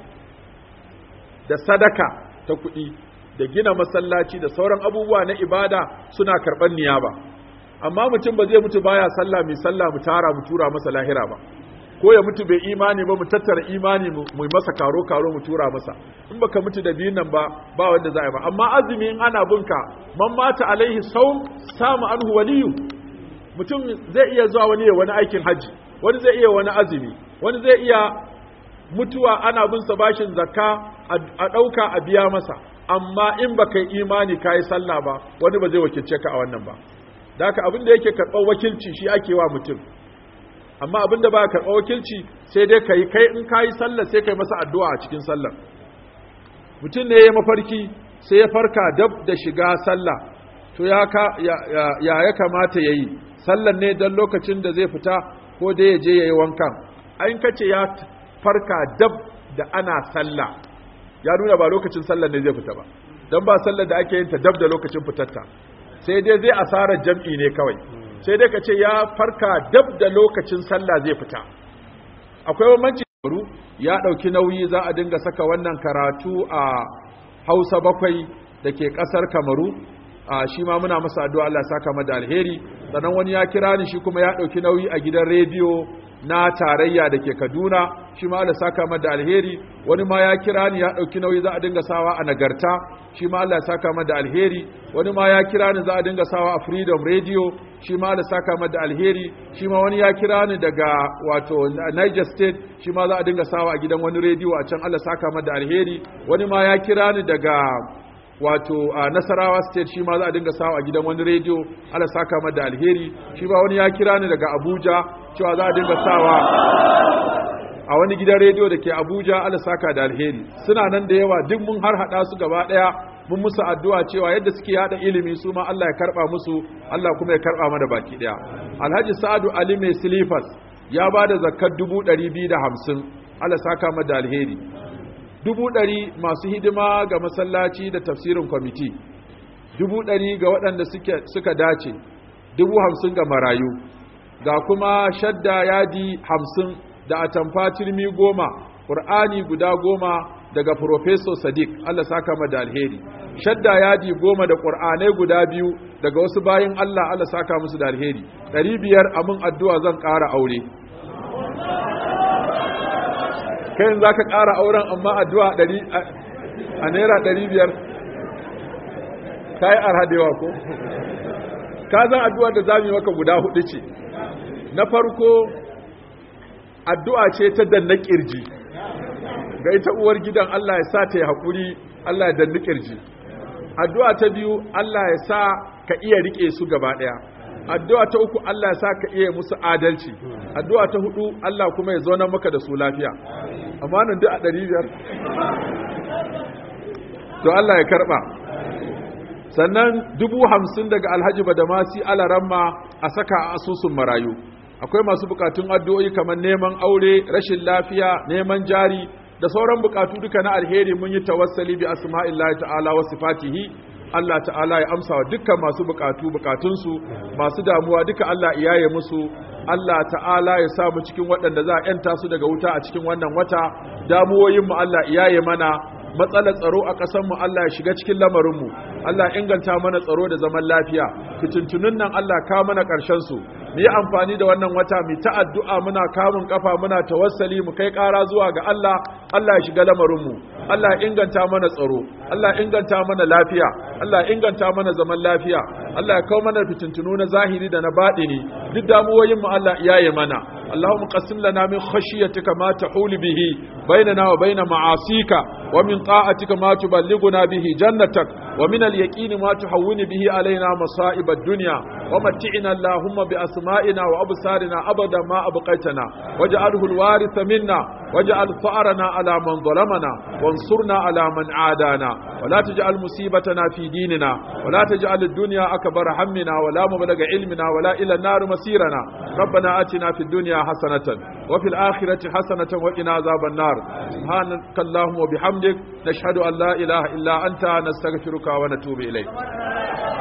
da sadaka ta kuɗi da gina masallaci da sauran abubuwa na ibada suna karɓar niyaba amma mutum ba zai mutu baya sallah mai sallah mu tara mu tura masa lahira ba ko ya mutu bai imani ba mu tattara imani mu masa karo karo mu tura masa in baka mutu da biyun nan ba ba wanda za a yi ba amma azumi in ana bunka man mata alaihi saum samu anhu waliyu mutum zai iya zuwa wani ya wani aikin haji wani zai iya wani azumi wani zai iya mutuwa ana bin sa bashin zakka a ɗauka a biya masa amma in baka yi imani kai sallah ba wani ba zai wakilce ka a wannan ba da haka abin da yake karɓar wakilci shi ake wa mutum amma abin da ba karɓar wakilci sai dai kai kai in kai sallah sai kai masa addu'a a cikin sallar mutum ne ya mafarki sai ya farka dab da shiga sallah to ya ka ya ya, ya kamata yayi sallar ne dan lokacin da zai fita ko da ya je yayi wankan ayin kace ya farka dab da ana sallah ya nuna ba lokacin sallar ne zai fita ba dan ba sallar da ake yin ta dab da lokacin fitarta sai dai zai asarar jam'i ne kawai sai dai ka ce ya farka dab da lokacin sallah zai fita akwai bambanci ya dauki nauyi za a dinga saka wannan karatu a Hausa bakwai dake kasar Kamaru a shi ma muna masa addu'a Allah ya saka mada alheri sannan wani ya kira ni shi kuma ya dauki nauyi a gidan rediyo na tarayya dake Kaduna shi ma Allah saka mada alheri wani ma ya kira ni ya dauki nauyi za a dinga sawa a Nagarta shi ma Allah saka mada alheri wani ma ya kira ni za a dinga sawa a Freedom Radio shi ma Allah saka mada alheri shi ma wani ya kira ni daga wato Niger State shi ma za a dinga sawa a gidan wani radio a can Allah saka mada alheri wani ma ya kira ni daga wato a Nasarawa State shi ma za a dinga sawa a gidan wani radio Allah saka mada alheri shi ma wani ya kira ni daga Abuja cewa za a dinga sawa a wani gidan rediyo da ke Abuja Allah saka da alheri suna nan da yawa duk mun har hada su gaba daya mun musu addu'a cewa yadda suke yada ilimi su ma Allah ya karba musu Allah kuma ya karba mana baki daya Alhaji Sa'adu Ali mai Silifas ya bada zakkar dubu ɗari biyu da hamsin Allah saka mada alheri dubu ɗari masu hidima ga masallaci da tafsirin kwamiti dubu ɗari ga waɗanda suka dace dubu hamsin ga marayu ga kuma shadda yadi hamsin da atamfa turmi goma ƙur'ani guda goma daga Professor Sadiq, Allah saka ma da alheri. Shadda yadi goma da Qur'anai guda biyu daga wasu bayin Allah, Allah saka musu da alheri. ɗari biyar amin addu'a zan ƙara aure. Kai za ka ƙara auren amma addu'a ɗari a naira ɗari biyar. Ka yi arhadewa ko? Ka zan addu'a da za mu yi maka guda hudu ce. Na farko, addu'a ce ta danna ƙirji. Ga ita uwar gidan Allah ya sa ta yi haƙuri, Allah ya danna ƙirji. Addu'a ta biyu, Allah ya sa ka iya riƙe su gaba ɗaya. Addu'a ta uku, Allah ya sa ka iya musu adalci. Addu'a ta hudu, Allah kuma ya zauna maka da su lafiya. Amma nan duk a ɗari biyar. To Allah ya karɓa. Sannan dubu hamsin daga Alhaji Badamasi Alaramma a saka a asusun marayu. Akwai masu bukatun addu'o'i kamar neman aure, rashin lafiya, neman jari, da sauran bukatu duka na alheri mun yi tawassali bi asma'illahi ta'ala wa sifatihi. Allah ta'ala ya amsa wa dukkan masu bukatu bukatunsu, masu damuwa duka Allah iyaye musu. Allah ta'ala ya sa mu cikin waɗanda za a yanta su daga wuta a cikin wannan wata. Damuwoyin mu Allah iyaye mana. Matsalar tsaro a ƙasar mu Allah ya shiga cikin lamarin mu. Allah inganta mana tsaro da zaman lafiya. Fitintunun nan Allah ka mana ƙarshen su. Mu yi amfani da wannan wata mu ta addu'a, muna kamun kafa, muna tawassali, mu kai ƙara zuwa ga Allah. Allah ya shiga lamarin mu. Allah ya inganta mana tsaro. Allah ya inganta mana lafiya. Allah ya inganta mana zaman lafiya. Allah ya kawo mana fitintunu na zahiri da na baɗini. Duk damuwoyin mu Allah iyaye mana. اللهم قسم لنا من خشيتك ما تحول به بيننا وبين معاصيك ومن طاعتك ما تبلغنا به جنتك ومن اليقين ما تحون به علينا مصائب الدنيا ومتعنا اللهم بأسمائنا وأبصارنا أبدا ما أبقيتنا واجعله الوارث منا واجعل ثأرنا على من ظلمنا وانصرنا على من عادانا ولا تجعل مصيبتنا في ديننا ولا تجعل الدنيا أكبر همنا ولا مبلغ علمنا ولا إلى النار مسيرنا ربنا آتنا في الدنيا حسنة وفي الآخرة حسنة وقنا عذاب النار سبحانك اللهم وبحمدك نشهد أن لا إله إلا أنت نستغفرك ونتوب إليك.